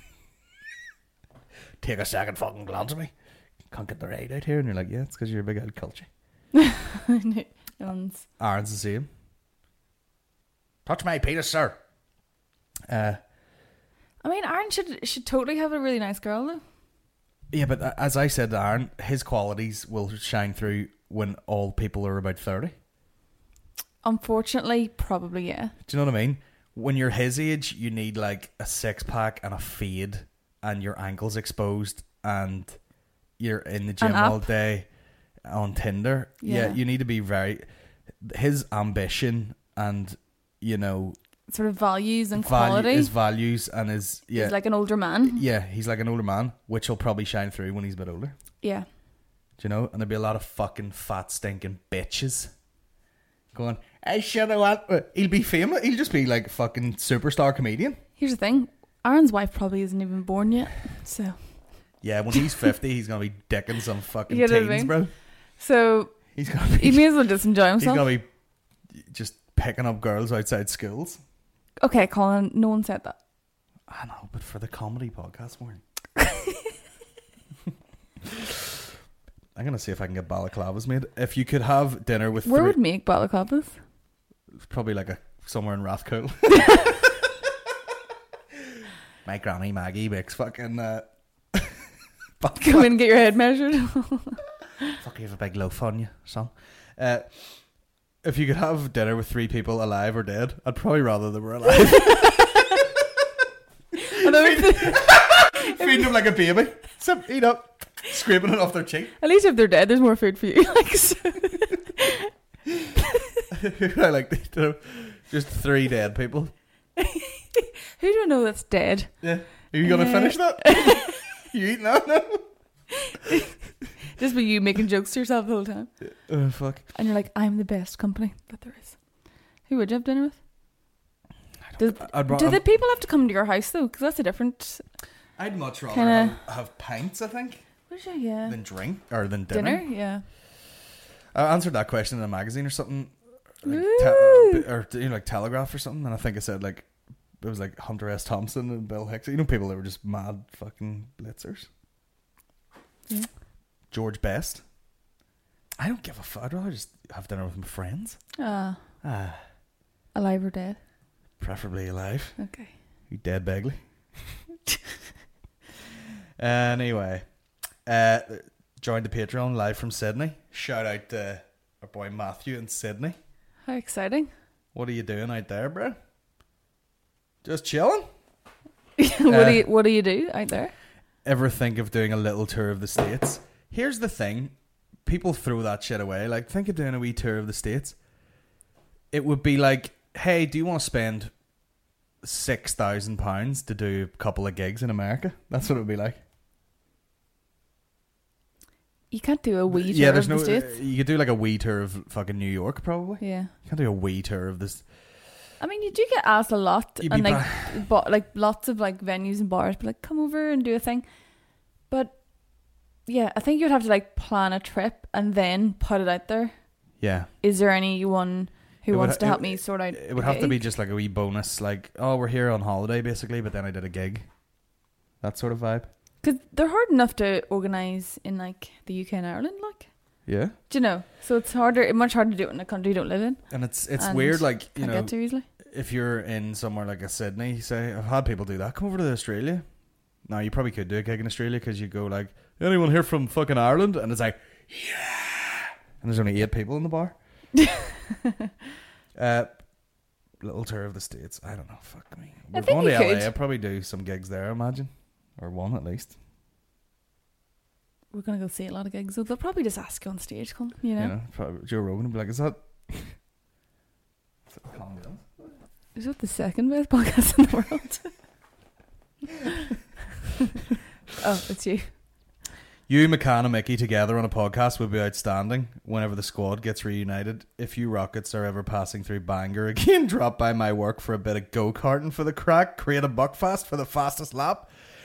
Speaker 2: take a second fucking glance at me. Can't get the right out here. And you're like, yeah, it's because you're a big old culture.
Speaker 3: no one's...
Speaker 2: Aaron's the same. Touch my penis, sir. Uh,
Speaker 3: I mean, Aaron should should totally have a really nice girl, though.
Speaker 2: yeah, but as I said to Aaron, his qualities will shine through when all people are about thirty.
Speaker 3: Unfortunately, probably, yeah.
Speaker 2: Do you know what I mean? When you're his age, you need like a six pack and a fade, and your ankles exposed, and you're in the gym
Speaker 3: An app.
Speaker 2: all day on Tinder. Yeah.
Speaker 3: Yeah.
Speaker 2: You need to be very. His ambition and, you know,
Speaker 3: Sort of values and
Speaker 2: value,
Speaker 3: quality.
Speaker 2: his values and his yeah,
Speaker 3: He's like an older man.
Speaker 2: yeah, he's like an older man, which will probably shine through when he's a bit older.
Speaker 3: Yeah.
Speaker 2: Do you know? And there'll be a lot of fucking fat stinking bitches going, I should have went. He'll be famous. He'll just be like fucking superstar comedian.
Speaker 3: Here's the thing. Aaron's wife probably isn't even born yet. So
Speaker 2: Yeah, when he's fifty, he's gonna be dicking some fucking
Speaker 3: You know what I
Speaker 2: teens,
Speaker 3: mean?
Speaker 2: bro.
Speaker 3: so
Speaker 2: He's gonna
Speaker 3: he
Speaker 2: be.
Speaker 3: may as well just enjoy
Speaker 2: He's
Speaker 3: himself.
Speaker 2: gonna be just picking up girls outside schools.
Speaker 3: Okay, Colin, no one said that.
Speaker 2: I know, but for the comedy podcast morning. I'm gonna see if I can get balaclavas made. If you could have dinner with
Speaker 3: Where
Speaker 2: three,
Speaker 3: would make balaclavas?
Speaker 2: probably like a somewhere in Rathcoole. My granny Maggie makes fucking uh,
Speaker 3: Come in and get your head measured.
Speaker 2: fuck, you have a big loaf on you, son. Uh, if you could have dinner with three people, alive or dead, I'd probably rather they were alive.
Speaker 3: Although if-
Speaker 2: Feeding them like a baby. Sip, eat up, scraping it off their cheek.
Speaker 3: at least if they're dead, there's more food for you. Like, so.
Speaker 2: I like, you know, just three dead people.
Speaker 3: Who do I know that's dead?
Speaker 2: Yeah. Are you gonna
Speaker 3: Uh,
Speaker 2: finish that? You eating that now?
Speaker 3: Just be you making jokes to yourself the whole time.
Speaker 2: Oh fuck.
Speaker 3: And you're like, I'm the best company that there is. Who would you have dinner with? Does,
Speaker 2: I'd ra-
Speaker 3: do the people have to come to your house though? Because that's a different
Speaker 2: I'd much rather
Speaker 3: Kinda-
Speaker 2: have, have pints, I think,
Speaker 3: What is it? Yeah.
Speaker 2: than drink or than dinner.
Speaker 3: Dinner? Yeah.
Speaker 2: I answered that question in a magazine or something, like,
Speaker 3: Ooh.
Speaker 2: te- or you know, like Telegraph or something, and I think it said like it was like Hunter S. Thompson and Bill Hicks. You know, people that were just mad fucking blitzers.
Speaker 3: Yeah.
Speaker 2: George Best. I don't give a fuck. I'd rather just have dinner with my friends.
Speaker 3: Ah,
Speaker 2: Ah,
Speaker 3: alive or dead?
Speaker 2: preferably alive.
Speaker 3: Okay.
Speaker 2: You dead Begley. Anyway, uh, joined the Patreon live from Sydney. Shout out to our boy Matthew in Sydney.
Speaker 3: How exciting.
Speaker 2: What are you doing out there, bro? Just chilling?
Speaker 3: what
Speaker 2: Uh,
Speaker 3: do you What do you do out there?
Speaker 2: Ever think of doing a little tour of the States? Here's the thing. People throw that shit away. Like, think of doing a wee tour of the States. It would be like, hey, do you want to spend six thousand pounds to do a couple of gigs in America? That's what it would be like.
Speaker 3: You can't do a wee tour
Speaker 2: Yeah, there's
Speaker 3: of
Speaker 2: no.
Speaker 3: the States.
Speaker 2: You could do like a wee tour of fucking New York, probably.
Speaker 3: Yeah.
Speaker 2: You can't do a wee tour of this.
Speaker 3: I mean, you do get asked a lot,
Speaker 2: You'd
Speaker 3: and
Speaker 2: be
Speaker 3: like, but like lots of like venues and bars, be like, come over and do a thing. But yeah, I think you'd have to like plan a trip and then put it out there.
Speaker 2: Yeah.
Speaker 3: Is there anyone who
Speaker 2: It would
Speaker 3: wants
Speaker 2: ha-
Speaker 3: to
Speaker 2: it-
Speaker 3: help me sort out?
Speaker 2: It would have to be just like a wee bonus, like, oh, we're here on holiday, basically, but then I did a gig. That sort of vibe.
Speaker 3: because they're hard enough to organise in like the U K and Ireland, like.
Speaker 2: Yeah.
Speaker 3: Do you know? So it's harder, much harder to do it in a country you don't live in.
Speaker 2: And it's it's
Speaker 3: And
Speaker 2: weird, like, you
Speaker 3: Can't
Speaker 2: know,
Speaker 3: get to easily.
Speaker 2: if you're in somewhere like a Sydney, say, I've had people do that. Come over to Australia. Now, you probably could do a gig in Australia because you go like, anyone here from fucking Ireland? And it's like, yeah, and there's only eight people in the bar. uh, little tour of the States. I don't know. Fuck me.
Speaker 3: I
Speaker 2: We're
Speaker 3: think
Speaker 2: going to
Speaker 3: you
Speaker 2: L A.
Speaker 3: could.
Speaker 2: I'll probably do some gigs there, I imagine, or one at least.
Speaker 3: We're gonna go see a lot of gigs, so they'll probably just ask you on stage, come, you know.
Speaker 2: You know, probably Joe Rogan will be like, "Is that?" Is that Colin Jones?
Speaker 3: Is that the second best podcast in the world? Oh, it's you.
Speaker 2: You, McCann, and Mickey together on a podcast would be outstanding whenever the squad gets reunited. If you Rockets are ever passing through Bangor again, drop by my work for a bit of go-karting for the crack, create a buckfast for the fastest lap.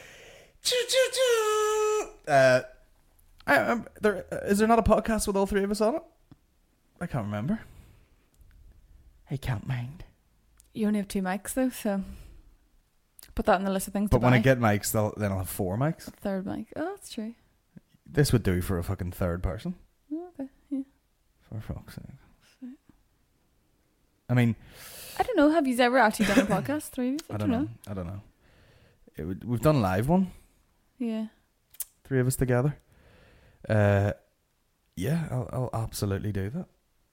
Speaker 2: Uh, I, um, there, uh, is there not a podcast with all three of us on it? I can't remember. I can't mind.
Speaker 3: You only have two mics though, so put that in the list of things
Speaker 2: But
Speaker 3: to
Speaker 2: when
Speaker 3: buy.
Speaker 2: I get mics, they'll, then I'll have four mics.
Speaker 3: Third mic. Oh, that's true.
Speaker 2: This would do for a fucking third person.
Speaker 3: Oh, okay, yeah.
Speaker 2: For fuck's sake. I mean,
Speaker 3: I don't know. Have you ever actually done a podcast? Three of you?
Speaker 2: I don't know. I don't know. It would, we've done a live one.
Speaker 3: Yeah.
Speaker 2: Three of us together. Uh, yeah, I'll, I'll absolutely do that.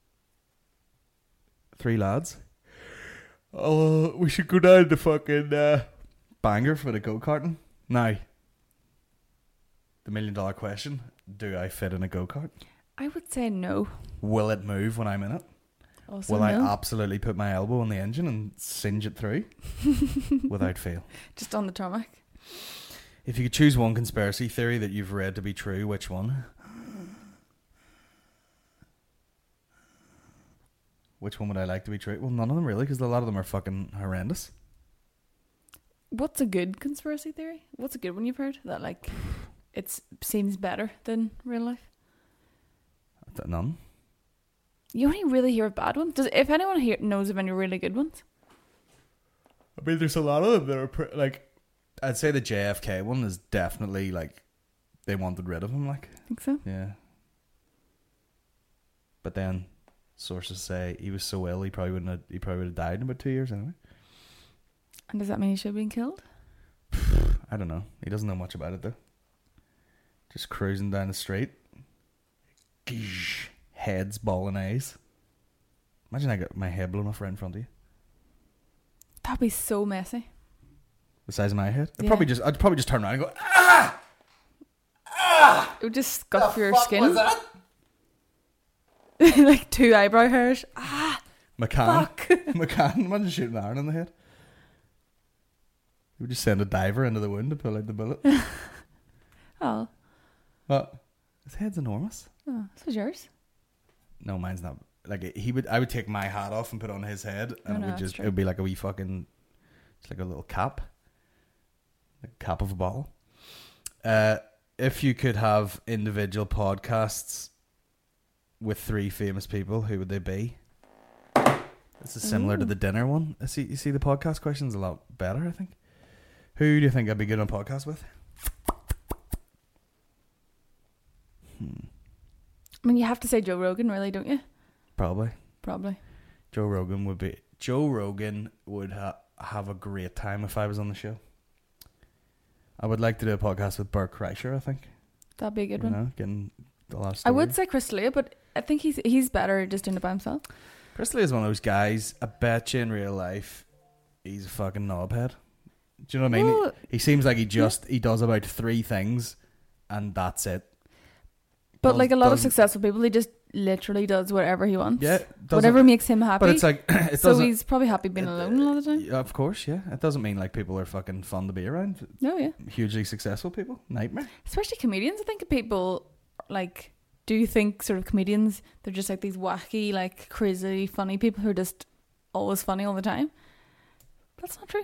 Speaker 2: Three lads. Oh, we should go down to fucking uh, Bangor for the go-karting. Now, the million dollar question, do I fit in a go-kart?
Speaker 3: I would say no.
Speaker 2: Will it move when I'm in it?
Speaker 3: Also
Speaker 2: Will
Speaker 3: no.
Speaker 2: I absolutely put my elbow on the engine and singe it through without fail?
Speaker 3: Just on the tarmac.
Speaker 2: If you could choose one conspiracy theory that you've read to be true, which one? Which one would I like to be true? Well, none of them really, because a lot of them are fucking horrendous.
Speaker 3: What's a good conspiracy theory? What's a good one you've heard that like it seems better than real life?
Speaker 2: Th- None.
Speaker 3: You only really hear of bad ones. Does if anyone here knows of any really good ones?
Speaker 2: I mean, there's a lot of them that are pre- like. I'd say the J F K one is definitely like they wanted rid of him. Like,
Speaker 3: Think so?
Speaker 2: yeah. But then sources say he was so ill he probably wouldn't have, he probably would have died in about two years anyway.
Speaker 3: And does that mean he should have been killed?
Speaker 2: I don't know. He doesn't know much about it though. Just cruising down the street. Gish. Heads, bawling eyes. Imagine I got my head blown off right in front of you.
Speaker 3: That'd be so messy.
Speaker 2: The size of my head. I'd
Speaker 3: Yeah.
Speaker 2: probably just I'd probably just turn around and go, ah!
Speaker 3: It would just scuff your
Speaker 2: Fuck
Speaker 3: skin.
Speaker 2: was that?
Speaker 3: Like two eyebrow hairs. Ah,
Speaker 2: McCann.
Speaker 3: fuck.
Speaker 2: McCann. Imagine shooting Aaron in the head. He would just send a diver into the wound to pull out the bullet.
Speaker 3: Oh,
Speaker 2: But his head's enormous.
Speaker 3: oh, this was yours.
Speaker 2: No, mine's not. Like he would, I would take my hat off and put it on his head, and
Speaker 3: Oh,
Speaker 2: it
Speaker 3: no,
Speaker 2: would
Speaker 3: that's
Speaker 2: just,
Speaker 3: true.
Speaker 2: it would be like a wee fucking, it's like a little cap, like a cap of a bottle. Uh, if you could have individual podcasts with three famous people, who would they be? This is similar to
Speaker 3: Ooh.
Speaker 2: the dinner one. I see. You see, the podcast question's a lot better, I think. Who do you think I'd be good on a podcast with? Hmm.
Speaker 3: I mean, you have to say Joe Rogan, really, don't you?
Speaker 2: Probably.
Speaker 3: Probably.
Speaker 2: Joe Rogan would be. Joe Rogan would ha- have a great time if I was on the show. I would like to do a podcast with Bert Kreischer, I think.
Speaker 3: That'd be a good
Speaker 2: You
Speaker 3: one.
Speaker 2: know, getting a lot of
Speaker 3: I
Speaker 2: stories.
Speaker 3: would say Chris D'Elia, but I think he's he's better just doing it by himself.
Speaker 2: Presley is one of those guys, I bet you in real life, he's a fucking knobhead. Do you know what I mean?
Speaker 3: Well,
Speaker 2: he, he seems like he just, he does about three things and that's it.
Speaker 3: But
Speaker 2: Does-
Speaker 3: like a lot of
Speaker 2: doesn't-
Speaker 3: successful people, he just literally does whatever he wants.
Speaker 2: Yeah, doesn't-
Speaker 3: whatever makes him happy.
Speaker 2: But it's like, it
Speaker 3: so
Speaker 2: doesn't.
Speaker 3: he's probably happy being
Speaker 2: it-
Speaker 3: alone a lot of the time.
Speaker 2: Yeah, of course, yeah. It doesn't mean like people are fucking fun to be around.
Speaker 3: No, yeah.
Speaker 2: Hugely successful people, nightmare.
Speaker 3: Especially comedians. I think people like do you think sort of comedians, they're just like these wacky, like crazy, funny people who are just always funny all the time. That's not true.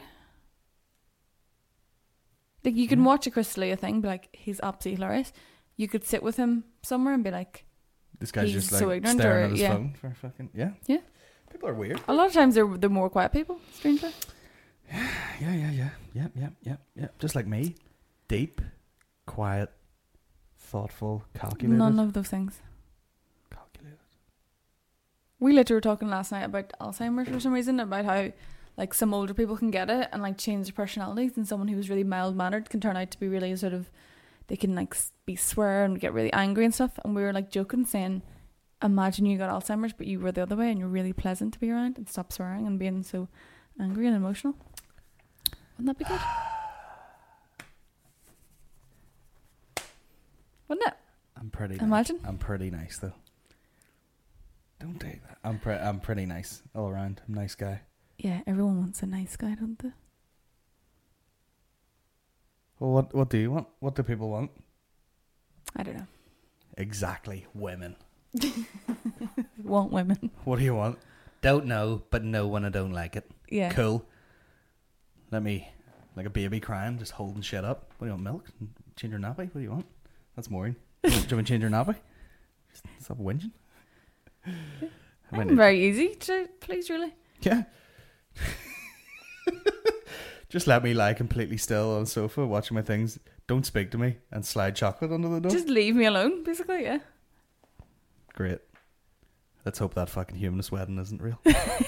Speaker 3: Like you can
Speaker 2: Mm.
Speaker 3: watch a Chris D'Elia thing, be like, he's absolutely hilarious. You could sit with him somewhere and be like,
Speaker 2: This guy's
Speaker 3: He's
Speaker 2: just like
Speaker 3: so ignorant,
Speaker 2: staring
Speaker 3: or-
Speaker 2: at his
Speaker 3: yeah.
Speaker 2: phone for fucking yeah.
Speaker 3: Yeah.
Speaker 2: People are weird.
Speaker 3: a lot of times they're the more quiet people, strangely.
Speaker 2: Yeah, yeah, yeah, yeah, yeah, yeah, yeah. Just like me, deep, quiet, thoughtful, calculated.
Speaker 3: None of those things.
Speaker 2: calculated.
Speaker 3: We literally were talking last night about Alzheimer's for some reason, about how like some older people can get it and like change their personalities, and someone who was really mild mannered can turn out to be really sort of they can like s- be swear and get really angry and stuff. And we were like joking, saying, imagine you got Alzheimer's, but you were the other way and you're really pleasant to be around and stop swearing and being so angry and emotional. Wouldn't that be good? Wouldn't it?
Speaker 2: I'm pretty.
Speaker 3: Imagine.
Speaker 2: Nice. I'm pretty nice though. Don't do that. I'm pre- I'm pretty nice all around. I'm a nice guy.
Speaker 3: Yeah, everyone wants a nice guy, don't they?
Speaker 2: Well, what what do you want? What do people want?
Speaker 3: I don't know.
Speaker 2: Exactly, women.
Speaker 3: Want women.
Speaker 2: What do you want? Don't know, but know when I don't like it.
Speaker 3: Yeah.
Speaker 2: Cool. Let me, like a baby crying, just holding shit up. What do you want? Milk? Change your nappy? What do you want? That's boring. Do you want to change your nappy? Stop whinging.
Speaker 3: I'm very easy to please, really.
Speaker 2: Yeah. Just let me lie completely still on the sofa watching my things. Don't speak to me and slide chocolate under the door.
Speaker 3: Just leave me alone, basically, yeah.
Speaker 2: Great. Let's hope that fucking humanist wedding isn't real.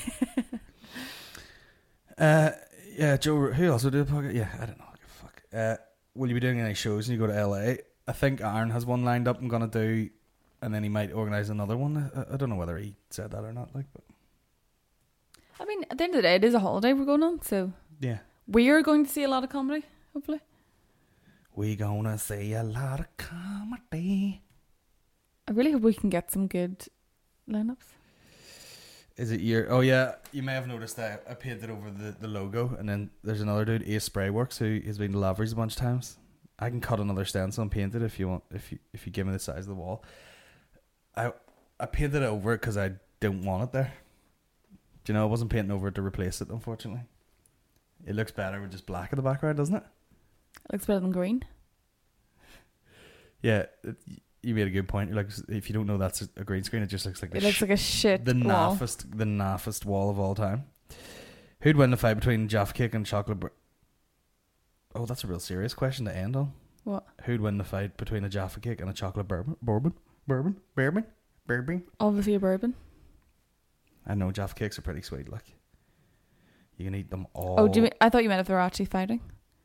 Speaker 2: uh, yeah, Joe, who else would do a podcast? Yeah, I don't know. Fuck. Uh, will you be doing any shows when you go to L A? I think Aaron has one lined up I'm going to do, and then he might organise another one. I, I don't know whether he said that or not. Like, but
Speaker 3: I mean, at the end of the day, it is a holiday we're going on, so
Speaker 2: yeah.
Speaker 3: we're going to see a lot of comedy, hopefully.
Speaker 2: We gonna see a lot of comedy.
Speaker 3: I really hope we can get some good lineups.
Speaker 2: Is it your... Oh, yeah. You may have noticed that I painted over the, the logo, and then there's another dude, Ace Sprayworks, who has been to Lavery's a bunch of times. I can cut another stencil and paint it if you want, if you if you give me the size of the wall. I I painted it over it because I don't want it there. Do you know, I wasn't painting over it to replace it, unfortunately. It looks better with just black in the background, doesn't it?
Speaker 3: It looks better than green.
Speaker 2: Yeah, it, you made a good point. You're like, if you don't know that's a green screen, it just looks like
Speaker 3: It
Speaker 2: the
Speaker 3: looks
Speaker 2: sh-
Speaker 3: like a shit
Speaker 2: the
Speaker 3: wall.
Speaker 2: naffest, the naffest wall of all time. Who'd win the fight between Jaffa Cake and Chocolate? Bur- oh, that's a real serious question to end on.
Speaker 3: What?
Speaker 2: Who'd win the fight between a Jaffa Cake and a chocolate bourbon? Bourbon? Bourbon? Bourbon? Bourbon?
Speaker 3: Obviously a bourbon.
Speaker 2: I know Jaffa Cakes are pretty sweet. Like, you can eat them all.
Speaker 3: Oh, do you mean, I thought you meant if they were actually fighting.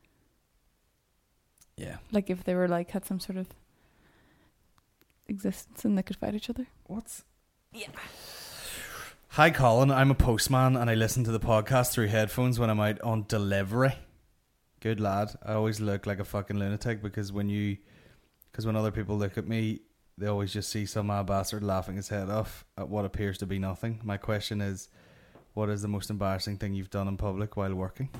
Speaker 2: Yeah.
Speaker 3: Like if they were like had some sort of existence and they could fight each other.
Speaker 2: What's... Yeah. Hi, Colin. I'm a postman and I listen to the podcast through headphones when I'm out on delivery. Good lad. I always look like a fucking lunatic because when you... Because when other people look at me, they always just see some mad bastard laughing his head off at what appears to be nothing. My question is, what is the most embarrassing thing you've done in public while working?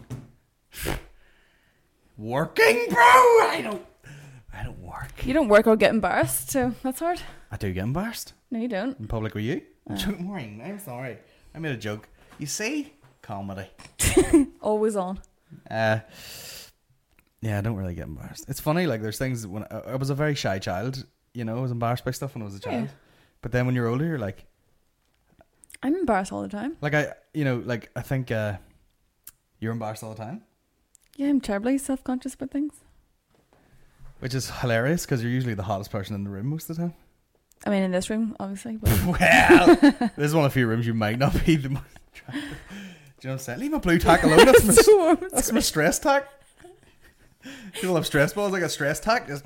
Speaker 2: Working, bro? I don't... I don't work.
Speaker 3: You don't work or get embarrassed, so that's hard.
Speaker 2: I do get embarrassed.
Speaker 3: No, you don't.
Speaker 2: In public with you? Uh. Good morning. I'm sorry. I made a joke. You see? Comedy.
Speaker 3: Always on.
Speaker 2: Uh, yeah, I don't really get embarrassed. It's funny, like, there's things... when I, I was a very shy child, you know, I was embarrassed by stuff when I was a child.
Speaker 3: Yeah.
Speaker 2: But then when you're older, you're like...
Speaker 3: I'm embarrassed all the time.
Speaker 2: Like, I, you know, like, I think uh, you're embarrassed all the time.
Speaker 3: Yeah, I'm terribly self-conscious about things.
Speaker 2: Which is hilarious, because you're usually the hottest person in the room most of the time.
Speaker 3: I mean, in this room, obviously. But
Speaker 2: Well, this is one of the few rooms you might not be the most attractive. Do you know what I'm saying? Leave my blue tack alone. That's my,
Speaker 3: so warm,
Speaker 2: that's my stress tack. People have stress balls. I got stress tack. Just...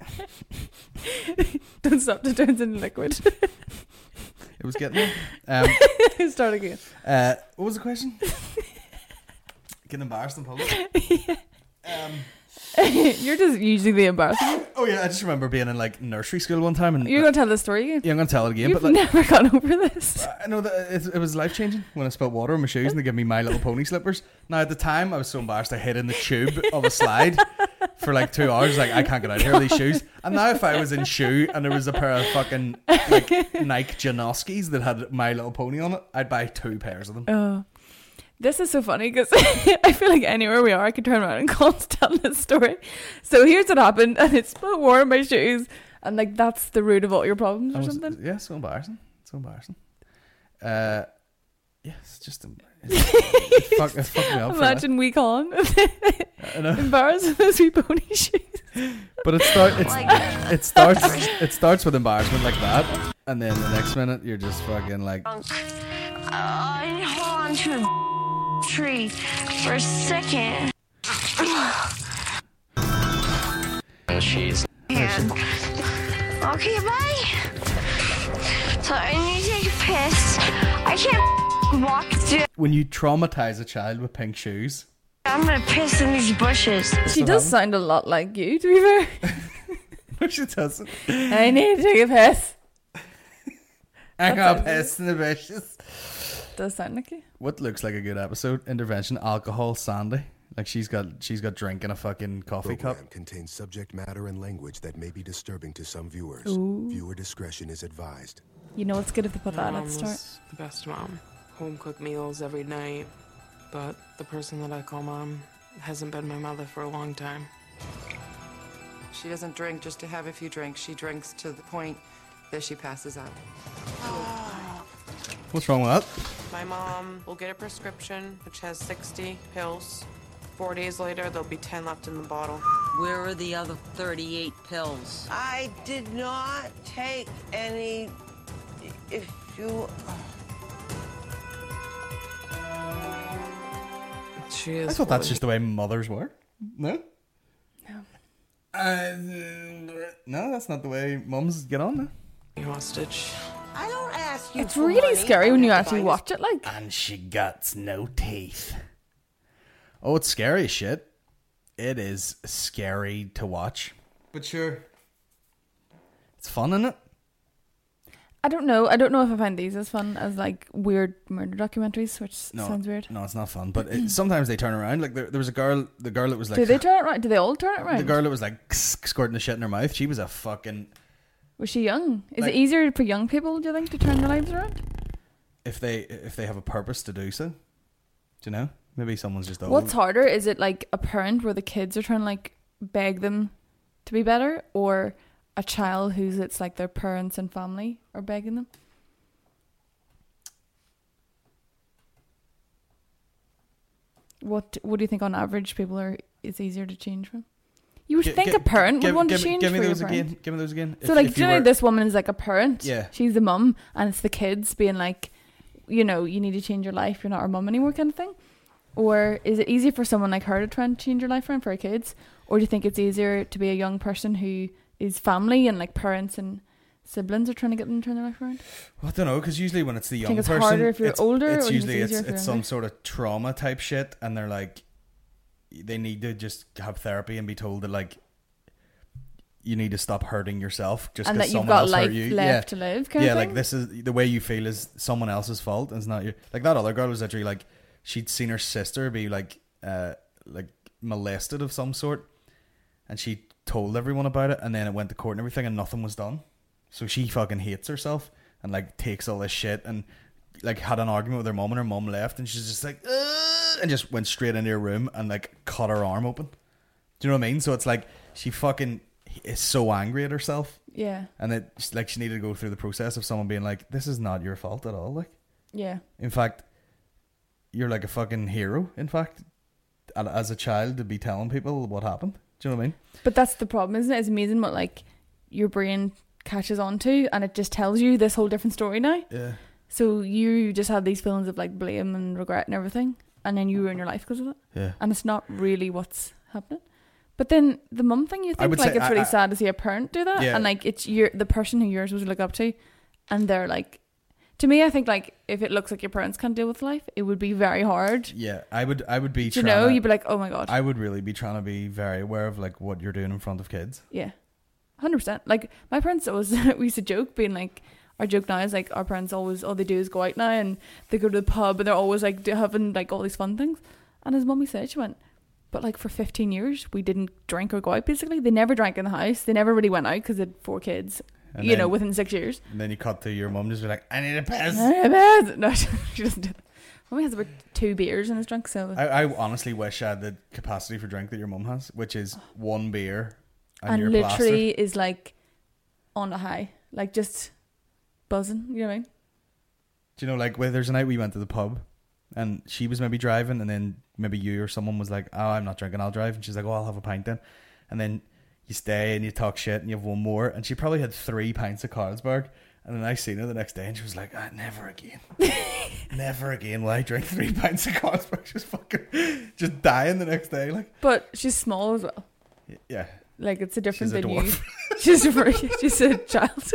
Speaker 3: Don't stop till it turns into liquid.
Speaker 2: It was getting there. Um,
Speaker 3: Start again.
Speaker 2: uh, what was the question? Getting embarrassed in public?
Speaker 3: Yeah.
Speaker 2: Um,
Speaker 3: You're just usually the embarrassing.
Speaker 2: oh yeah, I just remember being in like nursery school one time, and
Speaker 3: You're going to tell the story again?
Speaker 2: yeah, I'm gonna tell it again.
Speaker 3: You've
Speaker 2: but like,
Speaker 3: never got over this.
Speaker 2: I know that it, it was life changing when I spilled water on my shoes and they gave me My Little Pony slippers. Now at the time I was so embarrassed I hid in the tube of a slide for like two hours. Like, I can't get out of here with these shoes. And now if I was in shoe and there was a pair of fucking like Nike Janoskis that had My Little Pony on it, I'd buy two pairs of them.
Speaker 3: Oh. This is so funny because I feel like anywhere we are, I could turn around and Colin's telling this story. So here's what happened, and it's spilled water on my shoes, and like that's the root of all your problems or
Speaker 2: was,
Speaker 3: something.
Speaker 2: Yeah, so embarrassing. So embarrassing. Uh, yeah, it's just it's, it, fuck, it fucked me up.
Speaker 3: Imagine we Colin
Speaker 2: I know.
Speaker 3: embarrassed with those wee pony shoes.
Speaker 2: But it start it's it starts it starts with embarrassment like that, and then the next minute you're just fucking like.
Speaker 6: Uh, I hold on to a tree for a second.
Speaker 7: And she's
Speaker 2: There
Speaker 6: hand. Okay, bye. So I need to take a piss. I can't walk through.
Speaker 2: When you traumatize a child with pink shoes,
Speaker 6: I'm gonna piss in these bushes.
Speaker 3: She does sound a lot like you, to be fair.
Speaker 2: no, she doesn't.
Speaker 3: I need to take a piss.
Speaker 2: I got piss in the bushes.
Speaker 3: Does sound like you.
Speaker 2: What looks like a good episode? Intervention, alcohol, Sandy. Like she's got she's got drink in a fucking coffee cup.
Speaker 8: Program contains subject matter and language that may be disturbing to some viewers.
Speaker 3: Ooh.
Speaker 8: Viewer discretion is advised.
Speaker 3: You know it's good if they put that
Speaker 9: My
Speaker 3: at the
Speaker 9: mom
Speaker 3: start.
Speaker 9: was the best mom. Home cooked meals every night. But the person that I call mom hasn't been my mother for a long time.
Speaker 10: She doesn't drink just to have a few drinks. She drinks to the point that she passes out.
Speaker 2: What's wrong with that?
Speaker 9: My mom will get a prescription which has sixty pills. Four days later, there'll be ten left in the bottle.
Speaker 11: Where are the other thirty-eight pills?
Speaker 12: I did not take any. If you.
Speaker 9: She is.
Speaker 2: I thought that's just the way mothers were. No?
Speaker 3: No.
Speaker 2: Uh, no, that's not the way mums get on. No?
Speaker 9: Hostage.
Speaker 12: I don't ask you.
Speaker 3: It's
Speaker 12: for
Speaker 3: really
Speaker 12: money.
Speaker 3: scary
Speaker 12: I
Speaker 3: when you
Speaker 12: have to
Speaker 3: actually
Speaker 12: buy
Speaker 3: watch it, like.
Speaker 2: And she got no teeth. Oh, it's scary as shit. It is scary to watch. But sure. It's fun, isn't it?
Speaker 3: I don't know. I don't know if I find these as fun as like weird murder documentaries, which
Speaker 2: No,
Speaker 3: sounds weird.
Speaker 2: No, it's not fun. But it, sometimes they turn around. Like there, there was a girl, the girl that was like,
Speaker 3: Do they turn it around? Do they all turn it around?
Speaker 2: the girl that was like squirting the shit in her mouth. She was a fucking.
Speaker 3: Was she young? Is
Speaker 2: Like-
Speaker 3: it easier for young people, do you think, to turn their lives around?
Speaker 2: If they if they have a purpose to do so, do you know? Maybe someone's just old.
Speaker 3: What's harder? Is it like a parent where the kids are trying to like beg them to be better, or a child who's it's like their parents and family are begging them? What What do you think on average people are? It's easier to change from. You would
Speaker 2: Gi-
Speaker 3: think
Speaker 2: gi-
Speaker 3: a parent
Speaker 2: give-
Speaker 3: would want
Speaker 2: give
Speaker 3: to
Speaker 2: me-
Speaker 3: change
Speaker 2: Give me
Speaker 3: for
Speaker 2: those
Speaker 3: your
Speaker 2: again.
Speaker 3: parent.
Speaker 2: Give me those again.
Speaker 3: So
Speaker 2: If-
Speaker 3: like,
Speaker 2: if
Speaker 3: do you
Speaker 2: you
Speaker 3: know
Speaker 2: were-
Speaker 3: this woman is like a parent?
Speaker 2: Yeah.
Speaker 3: She's the mum, and it's the kids being like, you know, you need to change your life. You're not our mum anymore, kind of thing. Or is it easier for someone like her to try and change your life around for her kids? Or do you think it's easier to be a young person who is family and like parents and siblings are trying to get them to turn their life around?
Speaker 2: Well, I don't know, because usually when it's the young
Speaker 3: Think it's
Speaker 2: person,
Speaker 3: harder if you're
Speaker 2: it's,
Speaker 3: older,
Speaker 2: it's
Speaker 3: or do you think
Speaker 2: usually
Speaker 3: it's
Speaker 2: it's
Speaker 3: easier if
Speaker 2: it's
Speaker 3: you're
Speaker 2: some
Speaker 3: younger?
Speaker 2: sort of trauma type shit, and they're like, they need to just have therapy and be told that like, you need to stop hurting yourself just
Speaker 3: And
Speaker 2: because
Speaker 3: that you've
Speaker 2: someone
Speaker 3: got
Speaker 2: else
Speaker 3: life
Speaker 2: hurt you.
Speaker 3: left
Speaker 2: yeah.
Speaker 3: to live, kind
Speaker 2: yeah,
Speaker 3: of
Speaker 2: like
Speaker 3: thing?
Speaker 2: this is the way you feel is someone else's fault, and it's not your. Like that other girl was literally like, she'd seen her sister be like, uh, like molested of some sort, and she told everyone about it, and then it went to court and everything, and nothing was done. So she fucking hates herself and like takes all this shit, and like had an argument with her mum, and her mum left, and she's just like, ugh, and just went straight into her room and like cut her arm open. Do you know what I mean? So it's like she fucking is so angry at herself.
Speaker 3: Yeah.
Speaker 2: And it like she needed to go through the process of someone being like, this is not your fault at all. Like,
Speaker 3: Yeah.
Speaker 2: in fact, you're like a fucking hero. In fact, and as a child to be telling people what happened. Do you know what I mean?
Speaker 3: But that's the problem, isn't it? It's amazing what like your brain catches on to, and it just tells you this whole different story now.
Speaker 2: Yeah.
Speaker 3: So you just have these feelings of like blame and regret and everything, and then you ruin your life because of it.
Speaker 2: Yeah.
Speaker 3: And it's not really what's happening. But then the mum thing, you
Speaker 2: I
Speaker 3: think
Speaker 2: would
Speaker 3: like
Speaker 2: say
Speaker 3: it's
Speaker 2: I-
Speaker 3: really
Speaker 2: I-
Speaker 3: sad to see a parent do that,
Speaker 2: Yeah.
Speaker 3: and like it's your the person who you're supposed to look up to, and they're like, to me, I think like if it looks like your parents can't deal with life, it would be very hard.
Speaker 2: Yeah, I would. I would be.
Speaker 3: Do you
Speaker 2: trying
Speaker 3: know?
Speaker 2: to-
Speaker 3: You'd be like, oh my god.
Speaker 2: I would really be trying to be very aware of like what you're doing in front of kids.
Speaker 3: Yeah, one hundred percent. Like my parents always we used to joke, being like, our joke now is like our parents always all they do is go out now and they go to the pub and they're always like do- having like all these fun things. And as mummy said, she went, but like for fifteen years we didn't drink or go out. Basically, they never drank in the house. They never really went out because they had four kids.
Speaker 2: And
Speaker 3: you
Speaker 2: then-
Speaker 3: know, within six years.
Speaker 2: And then you cut to your mum just be like, I need a piss.
Speaker 3: I need a piss. No, she doesn't do that. Mummy has about two beers in his drink, so
Speaker 2: I, I honestly wish I had the capacity for drink that your mum has, which is one beer and,
Speaker 3: and
Speaker 2: you're
Speaker 3: literally
Speaker 2: plastered.
Speaker 3: is like on a high, like just buzzing. You know what I mean?
Speaker 2: Do you know, like, where there's a night we went to the pub and she was maybe driving, and then maybe you or someone was like, oh, I'm not drinking, I'll drive. And she's like, oh, I'll have a pint then. And then you stay and you talk shit and you have one more. And she probably had three pints of Carlsberg. And then I seen her the next day and she was like, ah, never again. Never again will I drink three pints of Carlsberg. She was fucking just dying the next day. Like,
Speaker 3: But she's small as well.
Speaker 2: yeah.
Speaker 3: Like it's a different
Speaker 2: She's a
Speaker 3: than you.
Speaker 2: dwarf.
Speaker 3: Just for just a child.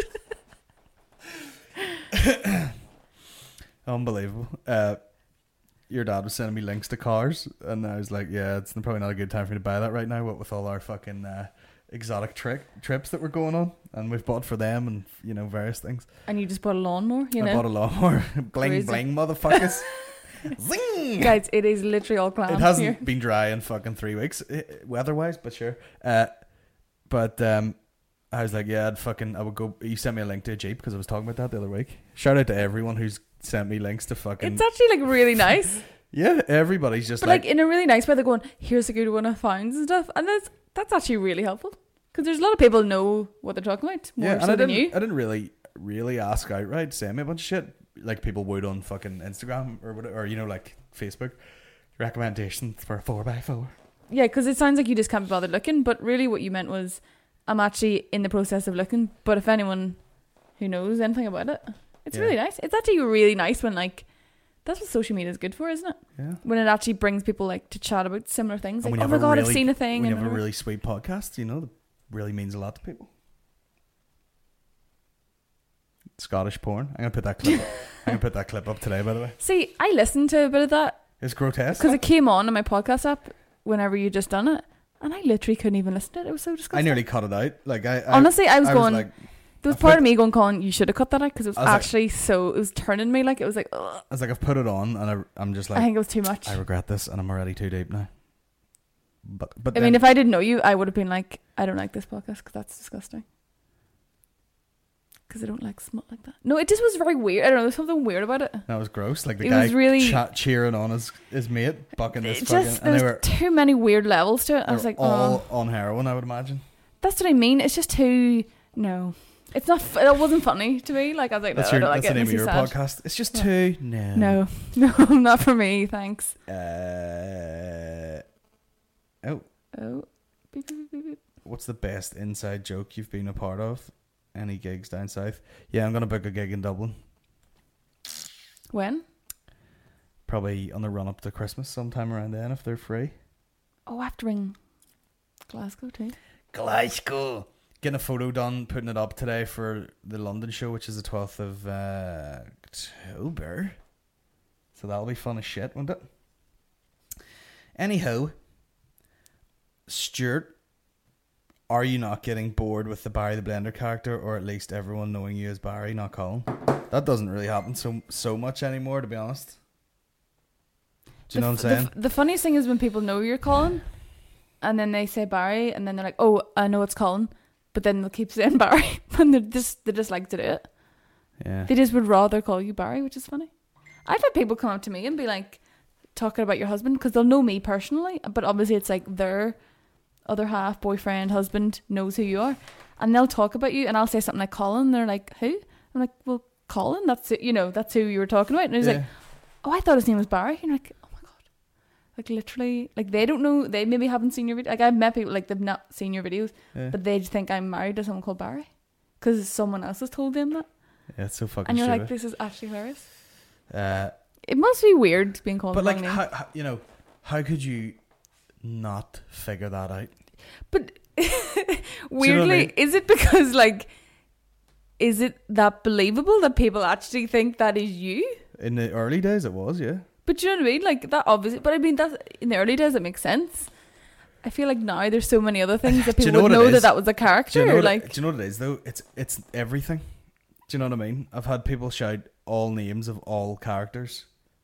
Speaker 2: Unbelievable. Uh, your dad was sending me links to cars, and I was like, yeah, it's probably not a good time for me to buy that right now, what with all our fucking uh, exotic tri- trips that we're going on, and we've bought for them and, you know, various things.
Speaker 3: And you just bought a lawnmower, you
Speaker 2: I
Speaker 3: know?
Speaker 2: bought a lawnmower. Bling,
Speaker 3: Crazy.
Speaker 2: bling, motherfuckers. Zing!
Speaker 3: Guys, it is literally all glam
Speaker 2: It hasn't
Speaker 3: here.
Speaker 2: been dry in fucking three weeks, eh, weather-wise, but sure. Uh, but um, I was like, yeah, I'd fucking, I would go, you sent me a link to a Jeep, because I was talking about that the other week. Shout out to everyone who's sent me links to fucking...
Speaker 3: It's actually like really nice.
Speaker 2: Yeah, everybody's just
Speaker 3: But
Speaker 2: like...
Speaker 3: like in a really nice way, they're going, here's a good one I found and stuff. And that's that's actually really helpful. Because there's a lot of people who know what they're talking about. More
Speaker 2: yeah, and
Speaker 3: so
Speaker 2: I
Speaker 3: than
Speaker 2: didn't,
Speaker 3: you.
Speaker 2: I didn't really, really ask outright, send me a bunch of shit, like people would on fucking Instagram or whatever, or, you know, like Facebook. Recommendations for a four by four.
Speaker 3: Yeah, because it sounds like you just can't be bothered looking. But really what you meant was, I'm actually in the process of looking. But if anyone who knows anything about it, it's
Speaker 2: Yeah.
Speaker 3: really nice. It's actually really nice when like, that's what social media is good for, isn't it?
Speaker 2: Yeah.
Speaker 3: When it actually brings people like to chat about similar things.
Speaker 2: And
Speaker 3: Like,
Speaker 2: when you
Speaker 3: oh
Speaker 2: have
Speaker 3: my
Speaker 2: a
Speaker 3: god,
Speaker 2: really-
Speaker 3: I've seen a thing.
Speaker 2: When you
Speaker 3: and
Speaker 2: have a
Speaker 3: whatever.
Speaker 2: really sweet podcast, you know, that really means a lot to people. Scottish porn. I'm gonna put that clip. I'm gonna put that clip up today. By the way,
Speaker 3: See, I listened to a bit of that
Speaker 2: it's grotesque.
Speaker 3: because it came on in my podcast app whenever you just done it, and I literally couldn't even listen to it. It was so
Speaker 2: I
Speaker 3: disgusting.
Speaker 2: nearly cut it out. Like I, I
Speaker 3: Honestly, I was going.
Speaker 2: like,
Speaker 3: there was
Speaker 2: I've
Speaker 3: part
Speaker 2: put-
Speaker 3: of me going, Colin, you should have cut that out because it was,
Speaker 2: I was like-
Speaker 3: actually so. It was turning me like it was like. Ugh.
Speaker 2: I was like, I've put it on, and I, I'm just like,
Speaker 3: I think it was too much.
Speaker 2: I regret this, and I'm already too deep now. But, but
Speaker 3: I mean, if I didn't know you, I would have been like, I don't like this podcast because that's disgusting. Because I don't like smut like that. No, it just was very weird. I don't know. There's something weird about it.
Speaker 2: that was gross. Like the
Speaker 3: It
Speaker 2: guy
Speaker 3: was really-
Speaker 2: chat, cheering on his his mate, bucking this
Speaker 3: It
Speaker 2: fucking,
Speaker 3: just
Speaker 2: and they
Speaker 3: there's
Speaker 2: were
Speaker 3: too many weird levels to it. I
Speaker 2: they
Speaker 3: was
Speaker 2: were
Speaker 3: like,
Speaker 2: all
Speaker 3: oh,
Speaker 2: on heroin, I would imagine.
Speaker 3: that's what I mean. It's just too. No, it's not. F- it wasn't funny to me. Like I was like,
Speaker 2: That's
Speaker 3: no,
Speaker 2: your
Speaker 3: I don't
Speaker 2: that's
Speaker 3: like
Speaker 2: the
Speaker 3: it.
Speaker 2: name of
Speaker 3: It
Speaker 2: your
Speaker 3: makes me sad.
Speaker 2: podcast. It's just
Speaker 3: Yeah.
Speaker 2: too no
Speaker 3: No, no, not for me. Thanks.
Speaker 2: Uh, oh,
Speaker 3: Oh, beep, beep, beep, beep.
Speaker 2: what's the best inside joke you've been a part of? Any gigs down south? Yeah, I'm gonna book a gig in Dublin.
Speaker 3: When?
Speaker 2: Probably on the run up to Christmas, sometime around then, if they're free.
Speaker 3: Oh, I have to ring Glasgow too.
Speaker 2: Glasgow. Getting a photo done, putting it up today for the London show, which is the twelfth of uh, October. So that'll be fun as shit, won't it? Anyhow, Stuart, are you not getting bored with the Barry the Blender character, or at least everyone knowing you as Barry, not Colin? That doesn't really happen so so much anymore, to be honest. Do you know what I'm
Speaker 3: The,
Speaker 2: saying?
Speaker 3: f- the funniest thing is when people know you're Colin, and then they say Barry, and then they're like, "Oh, I know it's Colin," but then they'll keep saying Barry, and they just they just like to do it.
Speaker 2: Yeah.
Speaker 3: They just would rather call you Barry, which is funny. I've had people come up to me and be like, talking about your husband, because they'll know me personally, but obviously it's like their other half, boyfriend, husband knows who you are, and they'll talk about you, and I'll say something like Colin, and they're like, who? I'm like, well, Colin, that's it, you know, that's who you were talking about. And he's
Speaker 2: Yeah.
Speaker 3: like, oh, I thought his name was Barry. And you're like, oh my god, like literally, like they don't know, they maybe haven't seen your video. Like I've met people like they've not seen your videos,
Speaker 2: Yeah.
Speaker 3: but they just think I'm married to someone called Barry because someone else has told them that.
Speaker 2: Yeah, it's so fucking
Speaker 3: And you're
Speaker 2: stupid.
Speaker 3: like, this is actually hilarious.
Speaker 2: Uh,
Speaker 3: It must be weird being called
Speaker 2: but
Speaker 3: the
Speaker 2: like,
Speaker 3: wrong name.
Speaker 2: how, how, you know, how could you not figure that out?
Speaker 3: But
Speaker 2: you know what I
Speaker 3: weirdly,
Speaker 2: mean?
Speaker 3: is it because like, is it that believable that people actually think that is you?
Speaker 2: In the early days, it was, yeah.
Speaker 3: But you know what I mean? Like that obviously, but I mean that in the early days it makes sense. I feel like now there's so many other things that
Speaker 2: Do you
Speaker 3: people
Speaker 2: know
Speaker 3: would
Speaker 2: what it
Speaker 3: know that
Speaker 2: is?
Speaker 3: that was a character.
Speaker 2: Do you know what
Speaker 3: like,
Speaker 2: it, do you know what it is though? It's it's everything. Do you know what I mean? I've had people shout all names of all characters,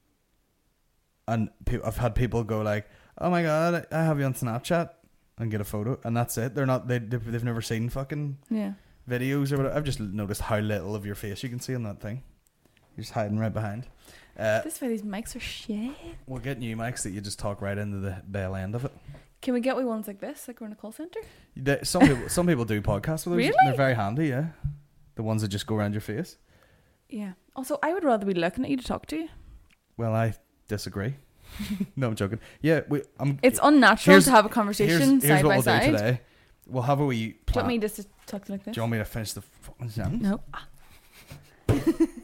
Speaker 2: and pe- I've had people go like, "Oh my god, I have you on Snapchat," and get a photo, and that's it. They're not they they've they've never seen fucking
Speaker 3: yeah.
Speaker 2: videos or whatever. I've just noticed how little of your face you can see on that thing. You're just hiding right behind. Uh,
Speaker 3: This why these mics are shit.
Speaker 2: we'll get new mics that you just talk right into the bell end of it.
Speaker 3: Can we get we ones like this, like we're in a call center?
Speaker 2: They- Some people some people do podcasts with those.
Speaker 3: Really?
Speaker 2: They're very handy, yeah. The ones that just go around your face.
Speaker 3: Yeah. Also, I would rather be looking at you to talk to you.
Speaker 2: Well, I disagree. No, I'm joking. Yeah, we. I'm.
Speaker 3: It's unnatural
Speaker 2: here's-
Speaker 3: to have a
Speaker 2: Here's,
Speaker 3: here's,
Speaker 2: here's
Speaker 3: side
Speaker 2: what
Speaker 3: by
Speaker 2: we'll
Speaker 3: side.
Speaker 2: do today. We'll have a wee.
Speaker 3: Do you
Speaker 2: Plan.
Speaker 3: want me just to talk to you like this?
Speaker 2: Do you want me to finish the fucking sentence?
Speaker 3: No.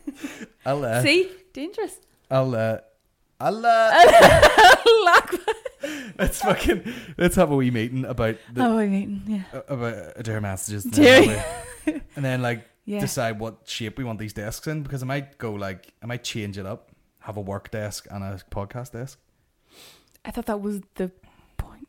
Speaker 2: I'll. Uh,
Speaker 3: See, dangerous.
Speaker 2: I'll. Uh, I'll. Uh,
Speaker 3: Lack-
Speaker 2: Let's fucking let's have a wee meeting about the,
Speaker 3: Oh, we're meeting, yeah.
Speaker 2: uh, about uh, their messages, and
Speaker 3: Dear.
Speaker 2: then, have a- and then like
Speaker 3: Yeah.
Speaker 2: decide what shape we want these desks in, because I might go like I might change it up, have a work desk and a podcast desk.
Speaker 3: I thought that was the point.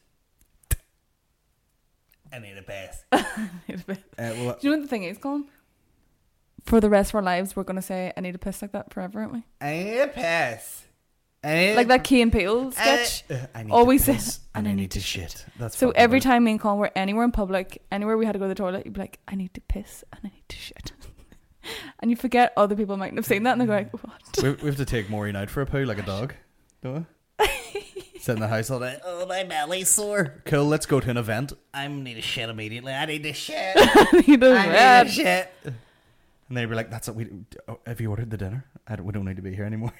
Speaker 2: I need a piss.
Speaker 3: I need a piss.
Speaker 2: Uh, well,
Speaker 3: Do you know what the thing is, Colin? For the rest of our lives, we're going to say, I need a piss like that forever, aren't we?
Speaker 2: I need a piss. I need
Speaker 3: Like that Key and Peele sketch.
Speaker 2: Uh, I need
Speaker 3: Always
Speaker 2: to
Speaker 3: say,
Speaker 2: piss and I need to shit. That's
Speaker 3: so
Speaker 2: fucking
Speaker 3: every
Speaker 2: good.
Speaker 3: time me and Colin were anywhere in public, anywhere we had to go to the toilet, you'd be like, I need to piss and I need to shit. And you forget other people mightn't have seen that and they go like, what?
Speaker 2: we, we have to take Maureen out for a poo like a dog, don't we? Sit in the house all day. Oh, my belly's sore. Cool, let's go to an event. I need to shit immediately. I need to shit.
Speaker 3: I need to
Speaker 2: I
Speaker 3: shit.
Speaker 2: need to shit. And they'd be like, "That's what we. Oh, have you ordered the dinner? I don't, we don't need to be here anymore."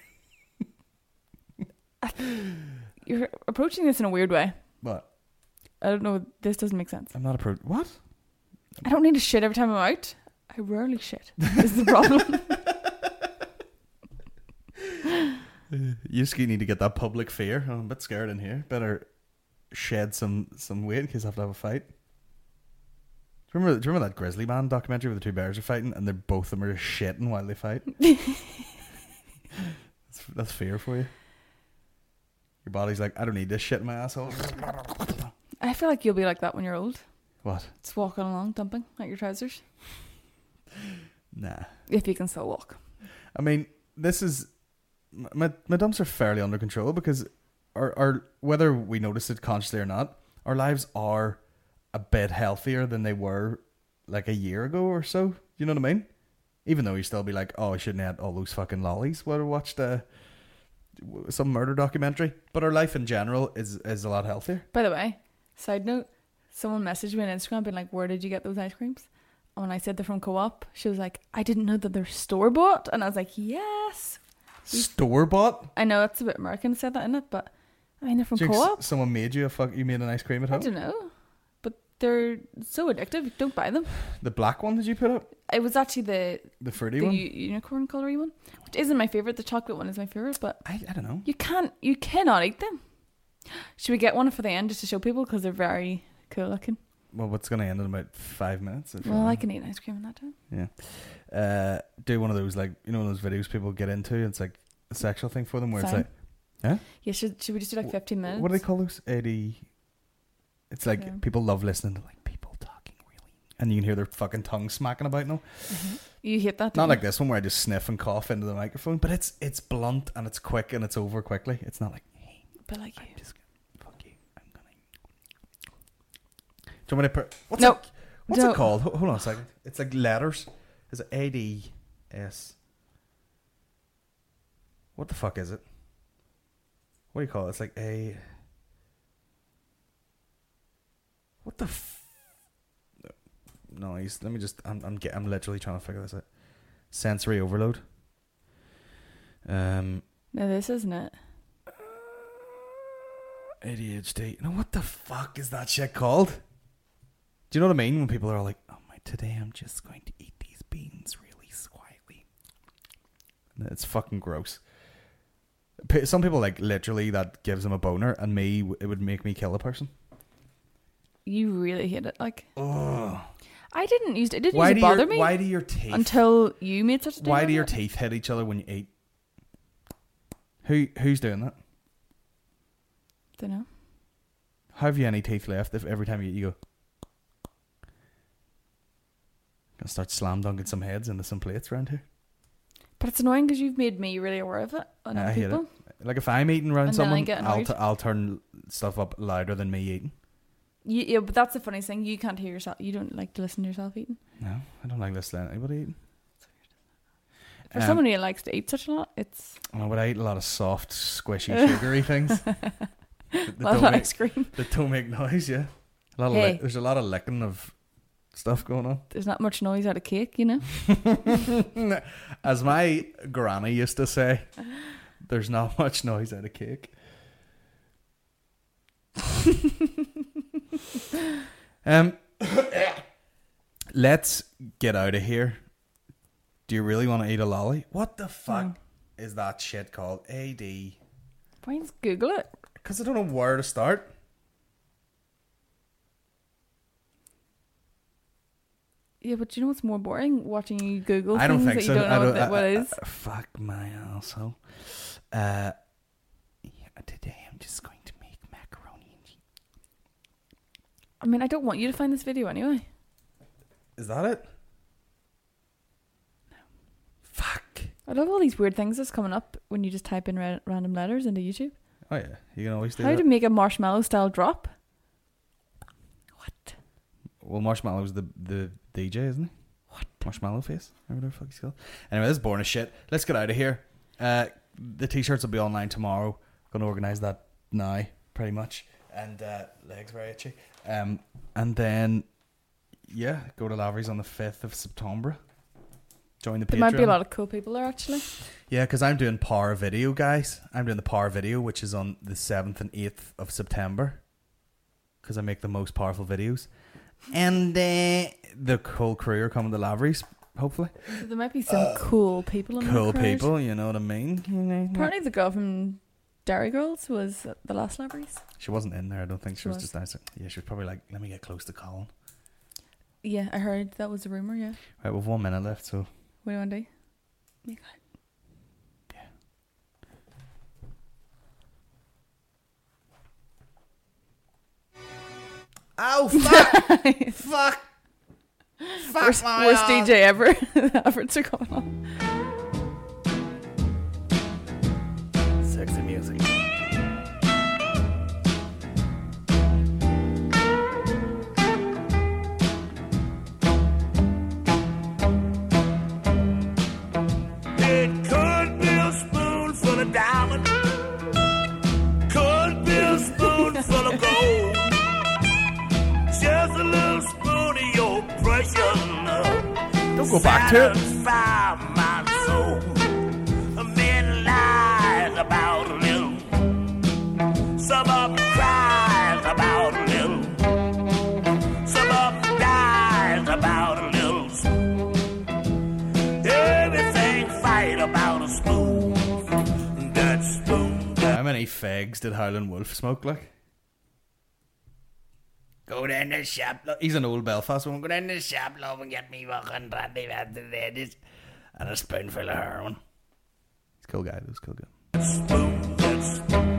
Speaker 3: You're approaching this in a weird way.
Speaker 2: What?
Speaker 3: I don't know. This doesn't make sense.
Speaker 2: I'm not appro. What?
Speaker 3: I don't need to shit every time I'm out. I rarely shit. This is the problem.
Speaker 2: You just need to get that public fear. Oh, I'm a bit scared in here. Better shed some, some weight in case I have to have a fight. Do you remember, do you remember that Grizzly Man documentary where the two bears are fighting and they're both of them are just shitting while they fight? that's, that's fear for you. Your body's like, I don't need this shit in my asshole.
Speaker 3: I feel like you'll be like that when you're old.
Speaker 2: What?
Speaker 3: Just walking along, dumping at your trousers.
Speaker 2: Nah.
Speaker 3: If you can still walk.
Speaker 2: I mean, this is... My, my dumps are fairly under control because our, our, whether we notice it consciously or not, our lives are a bit healthier than they were like a year ago or so. You know what I mean? Even though you still be like, oh, I shouldn't have had all those fucking lollies while I watched uh, some murder documentary. But our life in general is, is a lot healthier.
Speaker 3: By the way, side note, someone messaged me on Instagram being like, where did you get those ice creams? And when I said they're from Co-op, she was like, I didn't know that they're store-bought. And I was like, yes.
Speaker 2: Store-bought?
Speaker 3: I know it's a bit American to say that, isn't it? But I mean, they're from
Speaker 2: Do you think
Speaker 3: Co-op.
Speaker 2: s- Someone made you a fuck. You made an ice cream at
Speaker 3: I
Speaker 2: home?
Speaker 3: don't know. But they're so addictive. Don't buy them.
Speaker 2: The black one did you put up?
Speaker 3: It was actually the
Speaker 2: The fruity
Speaker 3: the
Speaker 2: one?
Speaker 3: u- unicorn colory one, which isn't my favorite. The chocolate one is my favorite, but
Speaker 2: I, I don't know.
Speaker 3: You can't. You cannot eat them. Should we get one for the end just to show people because they're very cool looking?
Speaker 2: Well, what's going to end in about five minutes? If
Speaker 3: Well,
Speaker 2: uh,
Speaker 3: I can eat ice cream in that time.
Speaker 2: Yeah. Uh, do one of those, like, you know, one of those videos people get into. It's like a sexual thing for them where
Speaker 3: Fine.
Speaker 2: it's like, yeah?
Speaker 3: Yeah. Should Should we just do like fifteen minutes?
Speaker 2: What do they call those? eighty. It's like
Speaker 3: Yeah.
Speaker 2: people love listening to like people talking really. And you can hear their fucking tongue smacking about now.
Speaker 3: Mm-hmm. You hate that?
Speaker 2: Not
Speaker 3: don't
Speaker 2: like
Speaker 3: you?
Speaker 2: this one where I just sniff and cough into the microphone, but it's it's blunt and it's quick and it's over quickly. It's not like, hey,
Speaker 3: But like you.
Speaker 2: I'm just gonna fuck you. I'm gonna. Do you want me to put what's
Speaker 3: No.
Speaker 2: it, what's
Speaker 3: No.
Speaker 2: it called? Ho- Hold on a second. It's like letters. Is it A D S? What the fuck is it? What do you call it? It's like a. What the f- noise? Let me just. I'm. I'm. Get, I'm literally trying to figure this out. Sensory overload. Um.
Speaker 3: No, this isn't it.
Speaker 2: A D H D. No, what the fuck is that shit called? Do you know what I mean? When people are like, "Oh my, today I'm just going to eat these beans really quietly." It's fucking gross. P- Some people like literally that gives them a boner, and me, it would make me kill a person.
Speaker 3: You really hate it. Like,
Speaker 2: Ugh.
Speaker 3: I didn't use it. It didn't
Speaker 2: Why
Speaker 3: used
Speaker 2: do
Speaker 3: to bother
Speaker 2: your
Speaker 3: me.
Speaker 2: Why do your teeth?
Speaker 3: Until you made such a.
Speaker 2: Why
Speaker 3: deal
Speaker 2: do your
Speaker 3: out of it.
Speaker 2: teeth hit each other when you eat? Who Who's doing that?
Speaker 3: Dunno.
Speaker 2: How have you any teeth left if every time you eat you go? Gonna start slam dunking some heads into some plates around here.
Speaker 3: But it's annoying because you've made me really aware of it on
Speaker 2: I
Speaker 3: other
Speaker 2: hate
Speaker 3: people.
Speaker 2: it. Like if I'm eating around
Speaker 3: And then I
Speaker 2: someone,
Speaker 3: get
Speaker 2: I'll
Speaker 3: annoyed.
Speaker 2: t- I'll turn stuff up louder than me eating.
Speaker 3: You, yeah, but that's the funny thing. You can't hear yourself. You don't like to listen to yourself eating.
Speaker 2: No, I don't like listening to anybody eating.
Speaker 3: For
Speaker 2: Um,
Speaker 3: someone who likes to eat such a lot, it's
Speaker 2: Oh, but I eat a lot of soft, squishy, sugary things. that, that
Speaker 3: lot of
Speaker 2: don't make,
Speaker 3: ice cream.
Speaker 2: That don't make noise. Yeah, a lot of
Speaker 3: Hey.
Speaker 2: lick- there's a lot of licking of stuff going on.
Speaker 3: There's not much noise out of cake, you know.
Speaker 2: As my granny used to say, there's not much noise out of cake. um, let's get out of here. Do you really want to eat a lolly? What the fuck
Speaker 3: Mm.
Speaker 2: is that shit called? A D.
Speaker 3: Why just Google it?
Speaker 2: Because I don't know where to start.
Speaker 3: Yeah, but do you know what's more boring? Watching you Google
Speaker 2: I don't
Speaker 3: things
Speaker 2: think
Speaker 3: that
Speaker 2: so.
Speaker 3: you don't
Speaker 2: I
Speaker 3: know
Speaker 2: don't,
Speaker 3: what,
Speaker 2: I,
Speaker 3: what
Speaker 2: I,
Speaker 3: it is.
Speaker 2: I, fuck my asshole. Uh, yeah, today I'm just going to make macaroni and cheese.
Speaker 3: I mean, I don't want you to find this video anyway.
Speaker 2: Is that it?
Speaker 3: No.
Speaker 2: Fuck.
Speaker 3: I love all these weird things that's coming up when you just type in ra- random letters into YouTube.
Speaker 2: Oh yeah, you can always do
Speaker 3: How
Speaker 2: that.
Speaker 3: to make a marshmallow style drop? What?
Speaker 2: Well, Marshmallow's the the D J, isn't he?
Speaker 3: What?
Speaker 2: Marshmallow Face? Whatever the fuck he's called. Anyway, this is boring as shit. Let's get out of here. Uh, the t-shirts will be online tomorrow. Gonna organise that now, pretty much. And uh, legs very itchy. Um, and then, yeah, go to Lavery's on the fifth of September. Join the Patreon.
Speaker 3: There might be a lot of cool people there, actually.
Speaker 2: Yeah, because I'm doing Power Video, guys. I'm doing the Power Video, which is on the seventh and eighth of September. Because I make the most powerful videos. And uh, the whole crew are coming to Lavery's, hopefully.
Speaker 3: So there might be some uh, cool people in
Speaker 2: Cool
Speaker 3: the crowd.
Speaker 2: people, you know what I mean? You know,
Speaker 3: Apparently the girl from Dairy Girls was at the last Lavery's.
Speaker 2: She wasn't in there, I don't think. She,
Speaker 3: She
Speaker 2: was,
Speaker 3: was.
Speaker 2: just nice. Yeah, she was probably like, let me get close to Colin.
Speaker 3: Yeah, I heard that was a rumour, yeah.
Speaker 2: Right, we've one minute left, so...
Speaker 3: What do you want to do? Make it.
Speaker 2: Oh, fuck! Fuck! Fuck
Speaker 3: Worst,
Speaker 2: my
Speaker 3: worst
Speaker 2: arm.
Speaker 3: D J ever. The efforts are going on.
Speaker 2: Sexy music.
Speaker 13: It could be a spoonful of diamond, could be a spoonful of gold, just a little spoon of your precious love.
Speaker 2: Don't go back to it.
Speaker 13: Satisfy my soul. Men lies about a little, some of them cries about a little, some of them dies about a little. Everything fight about a spoon. That spoon. That
Speaker 2: How many fags did Howlin' Wolf smoke, like? Go down the shop. Lo- He's an old Belfast one. Go down the shop, love, and get me fucking brandy and a spoonful of heroin. He's a cool guy. He's a cool guy.
Speaker 13: spoon. That spoon.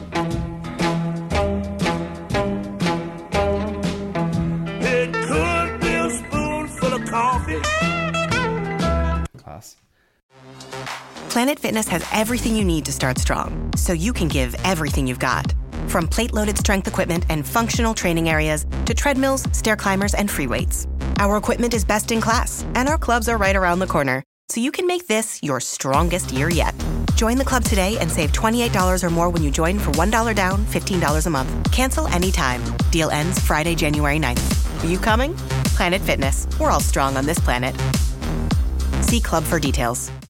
Speaker 13: It could be a spoonful of coffee.
Speaker 2: Class.
Speaker 14: Planet Fitness has everything you need to start strong, so you can give everything you've got. From plate-loaded strength equipment and functional training areas to treadmills, stair climbers, and free weights. Our equipment is best in class, and our clubs are right around the corner, so you can make this your strongest year yet. Join the club today and save twenty-eight dollars or more when you join for one dollar down, fifteen dollars a month. Cancel anytime. Deal ends Friday, January ninth. Are you coming? Planet Fitness. We're all strong on this planet. See club for details.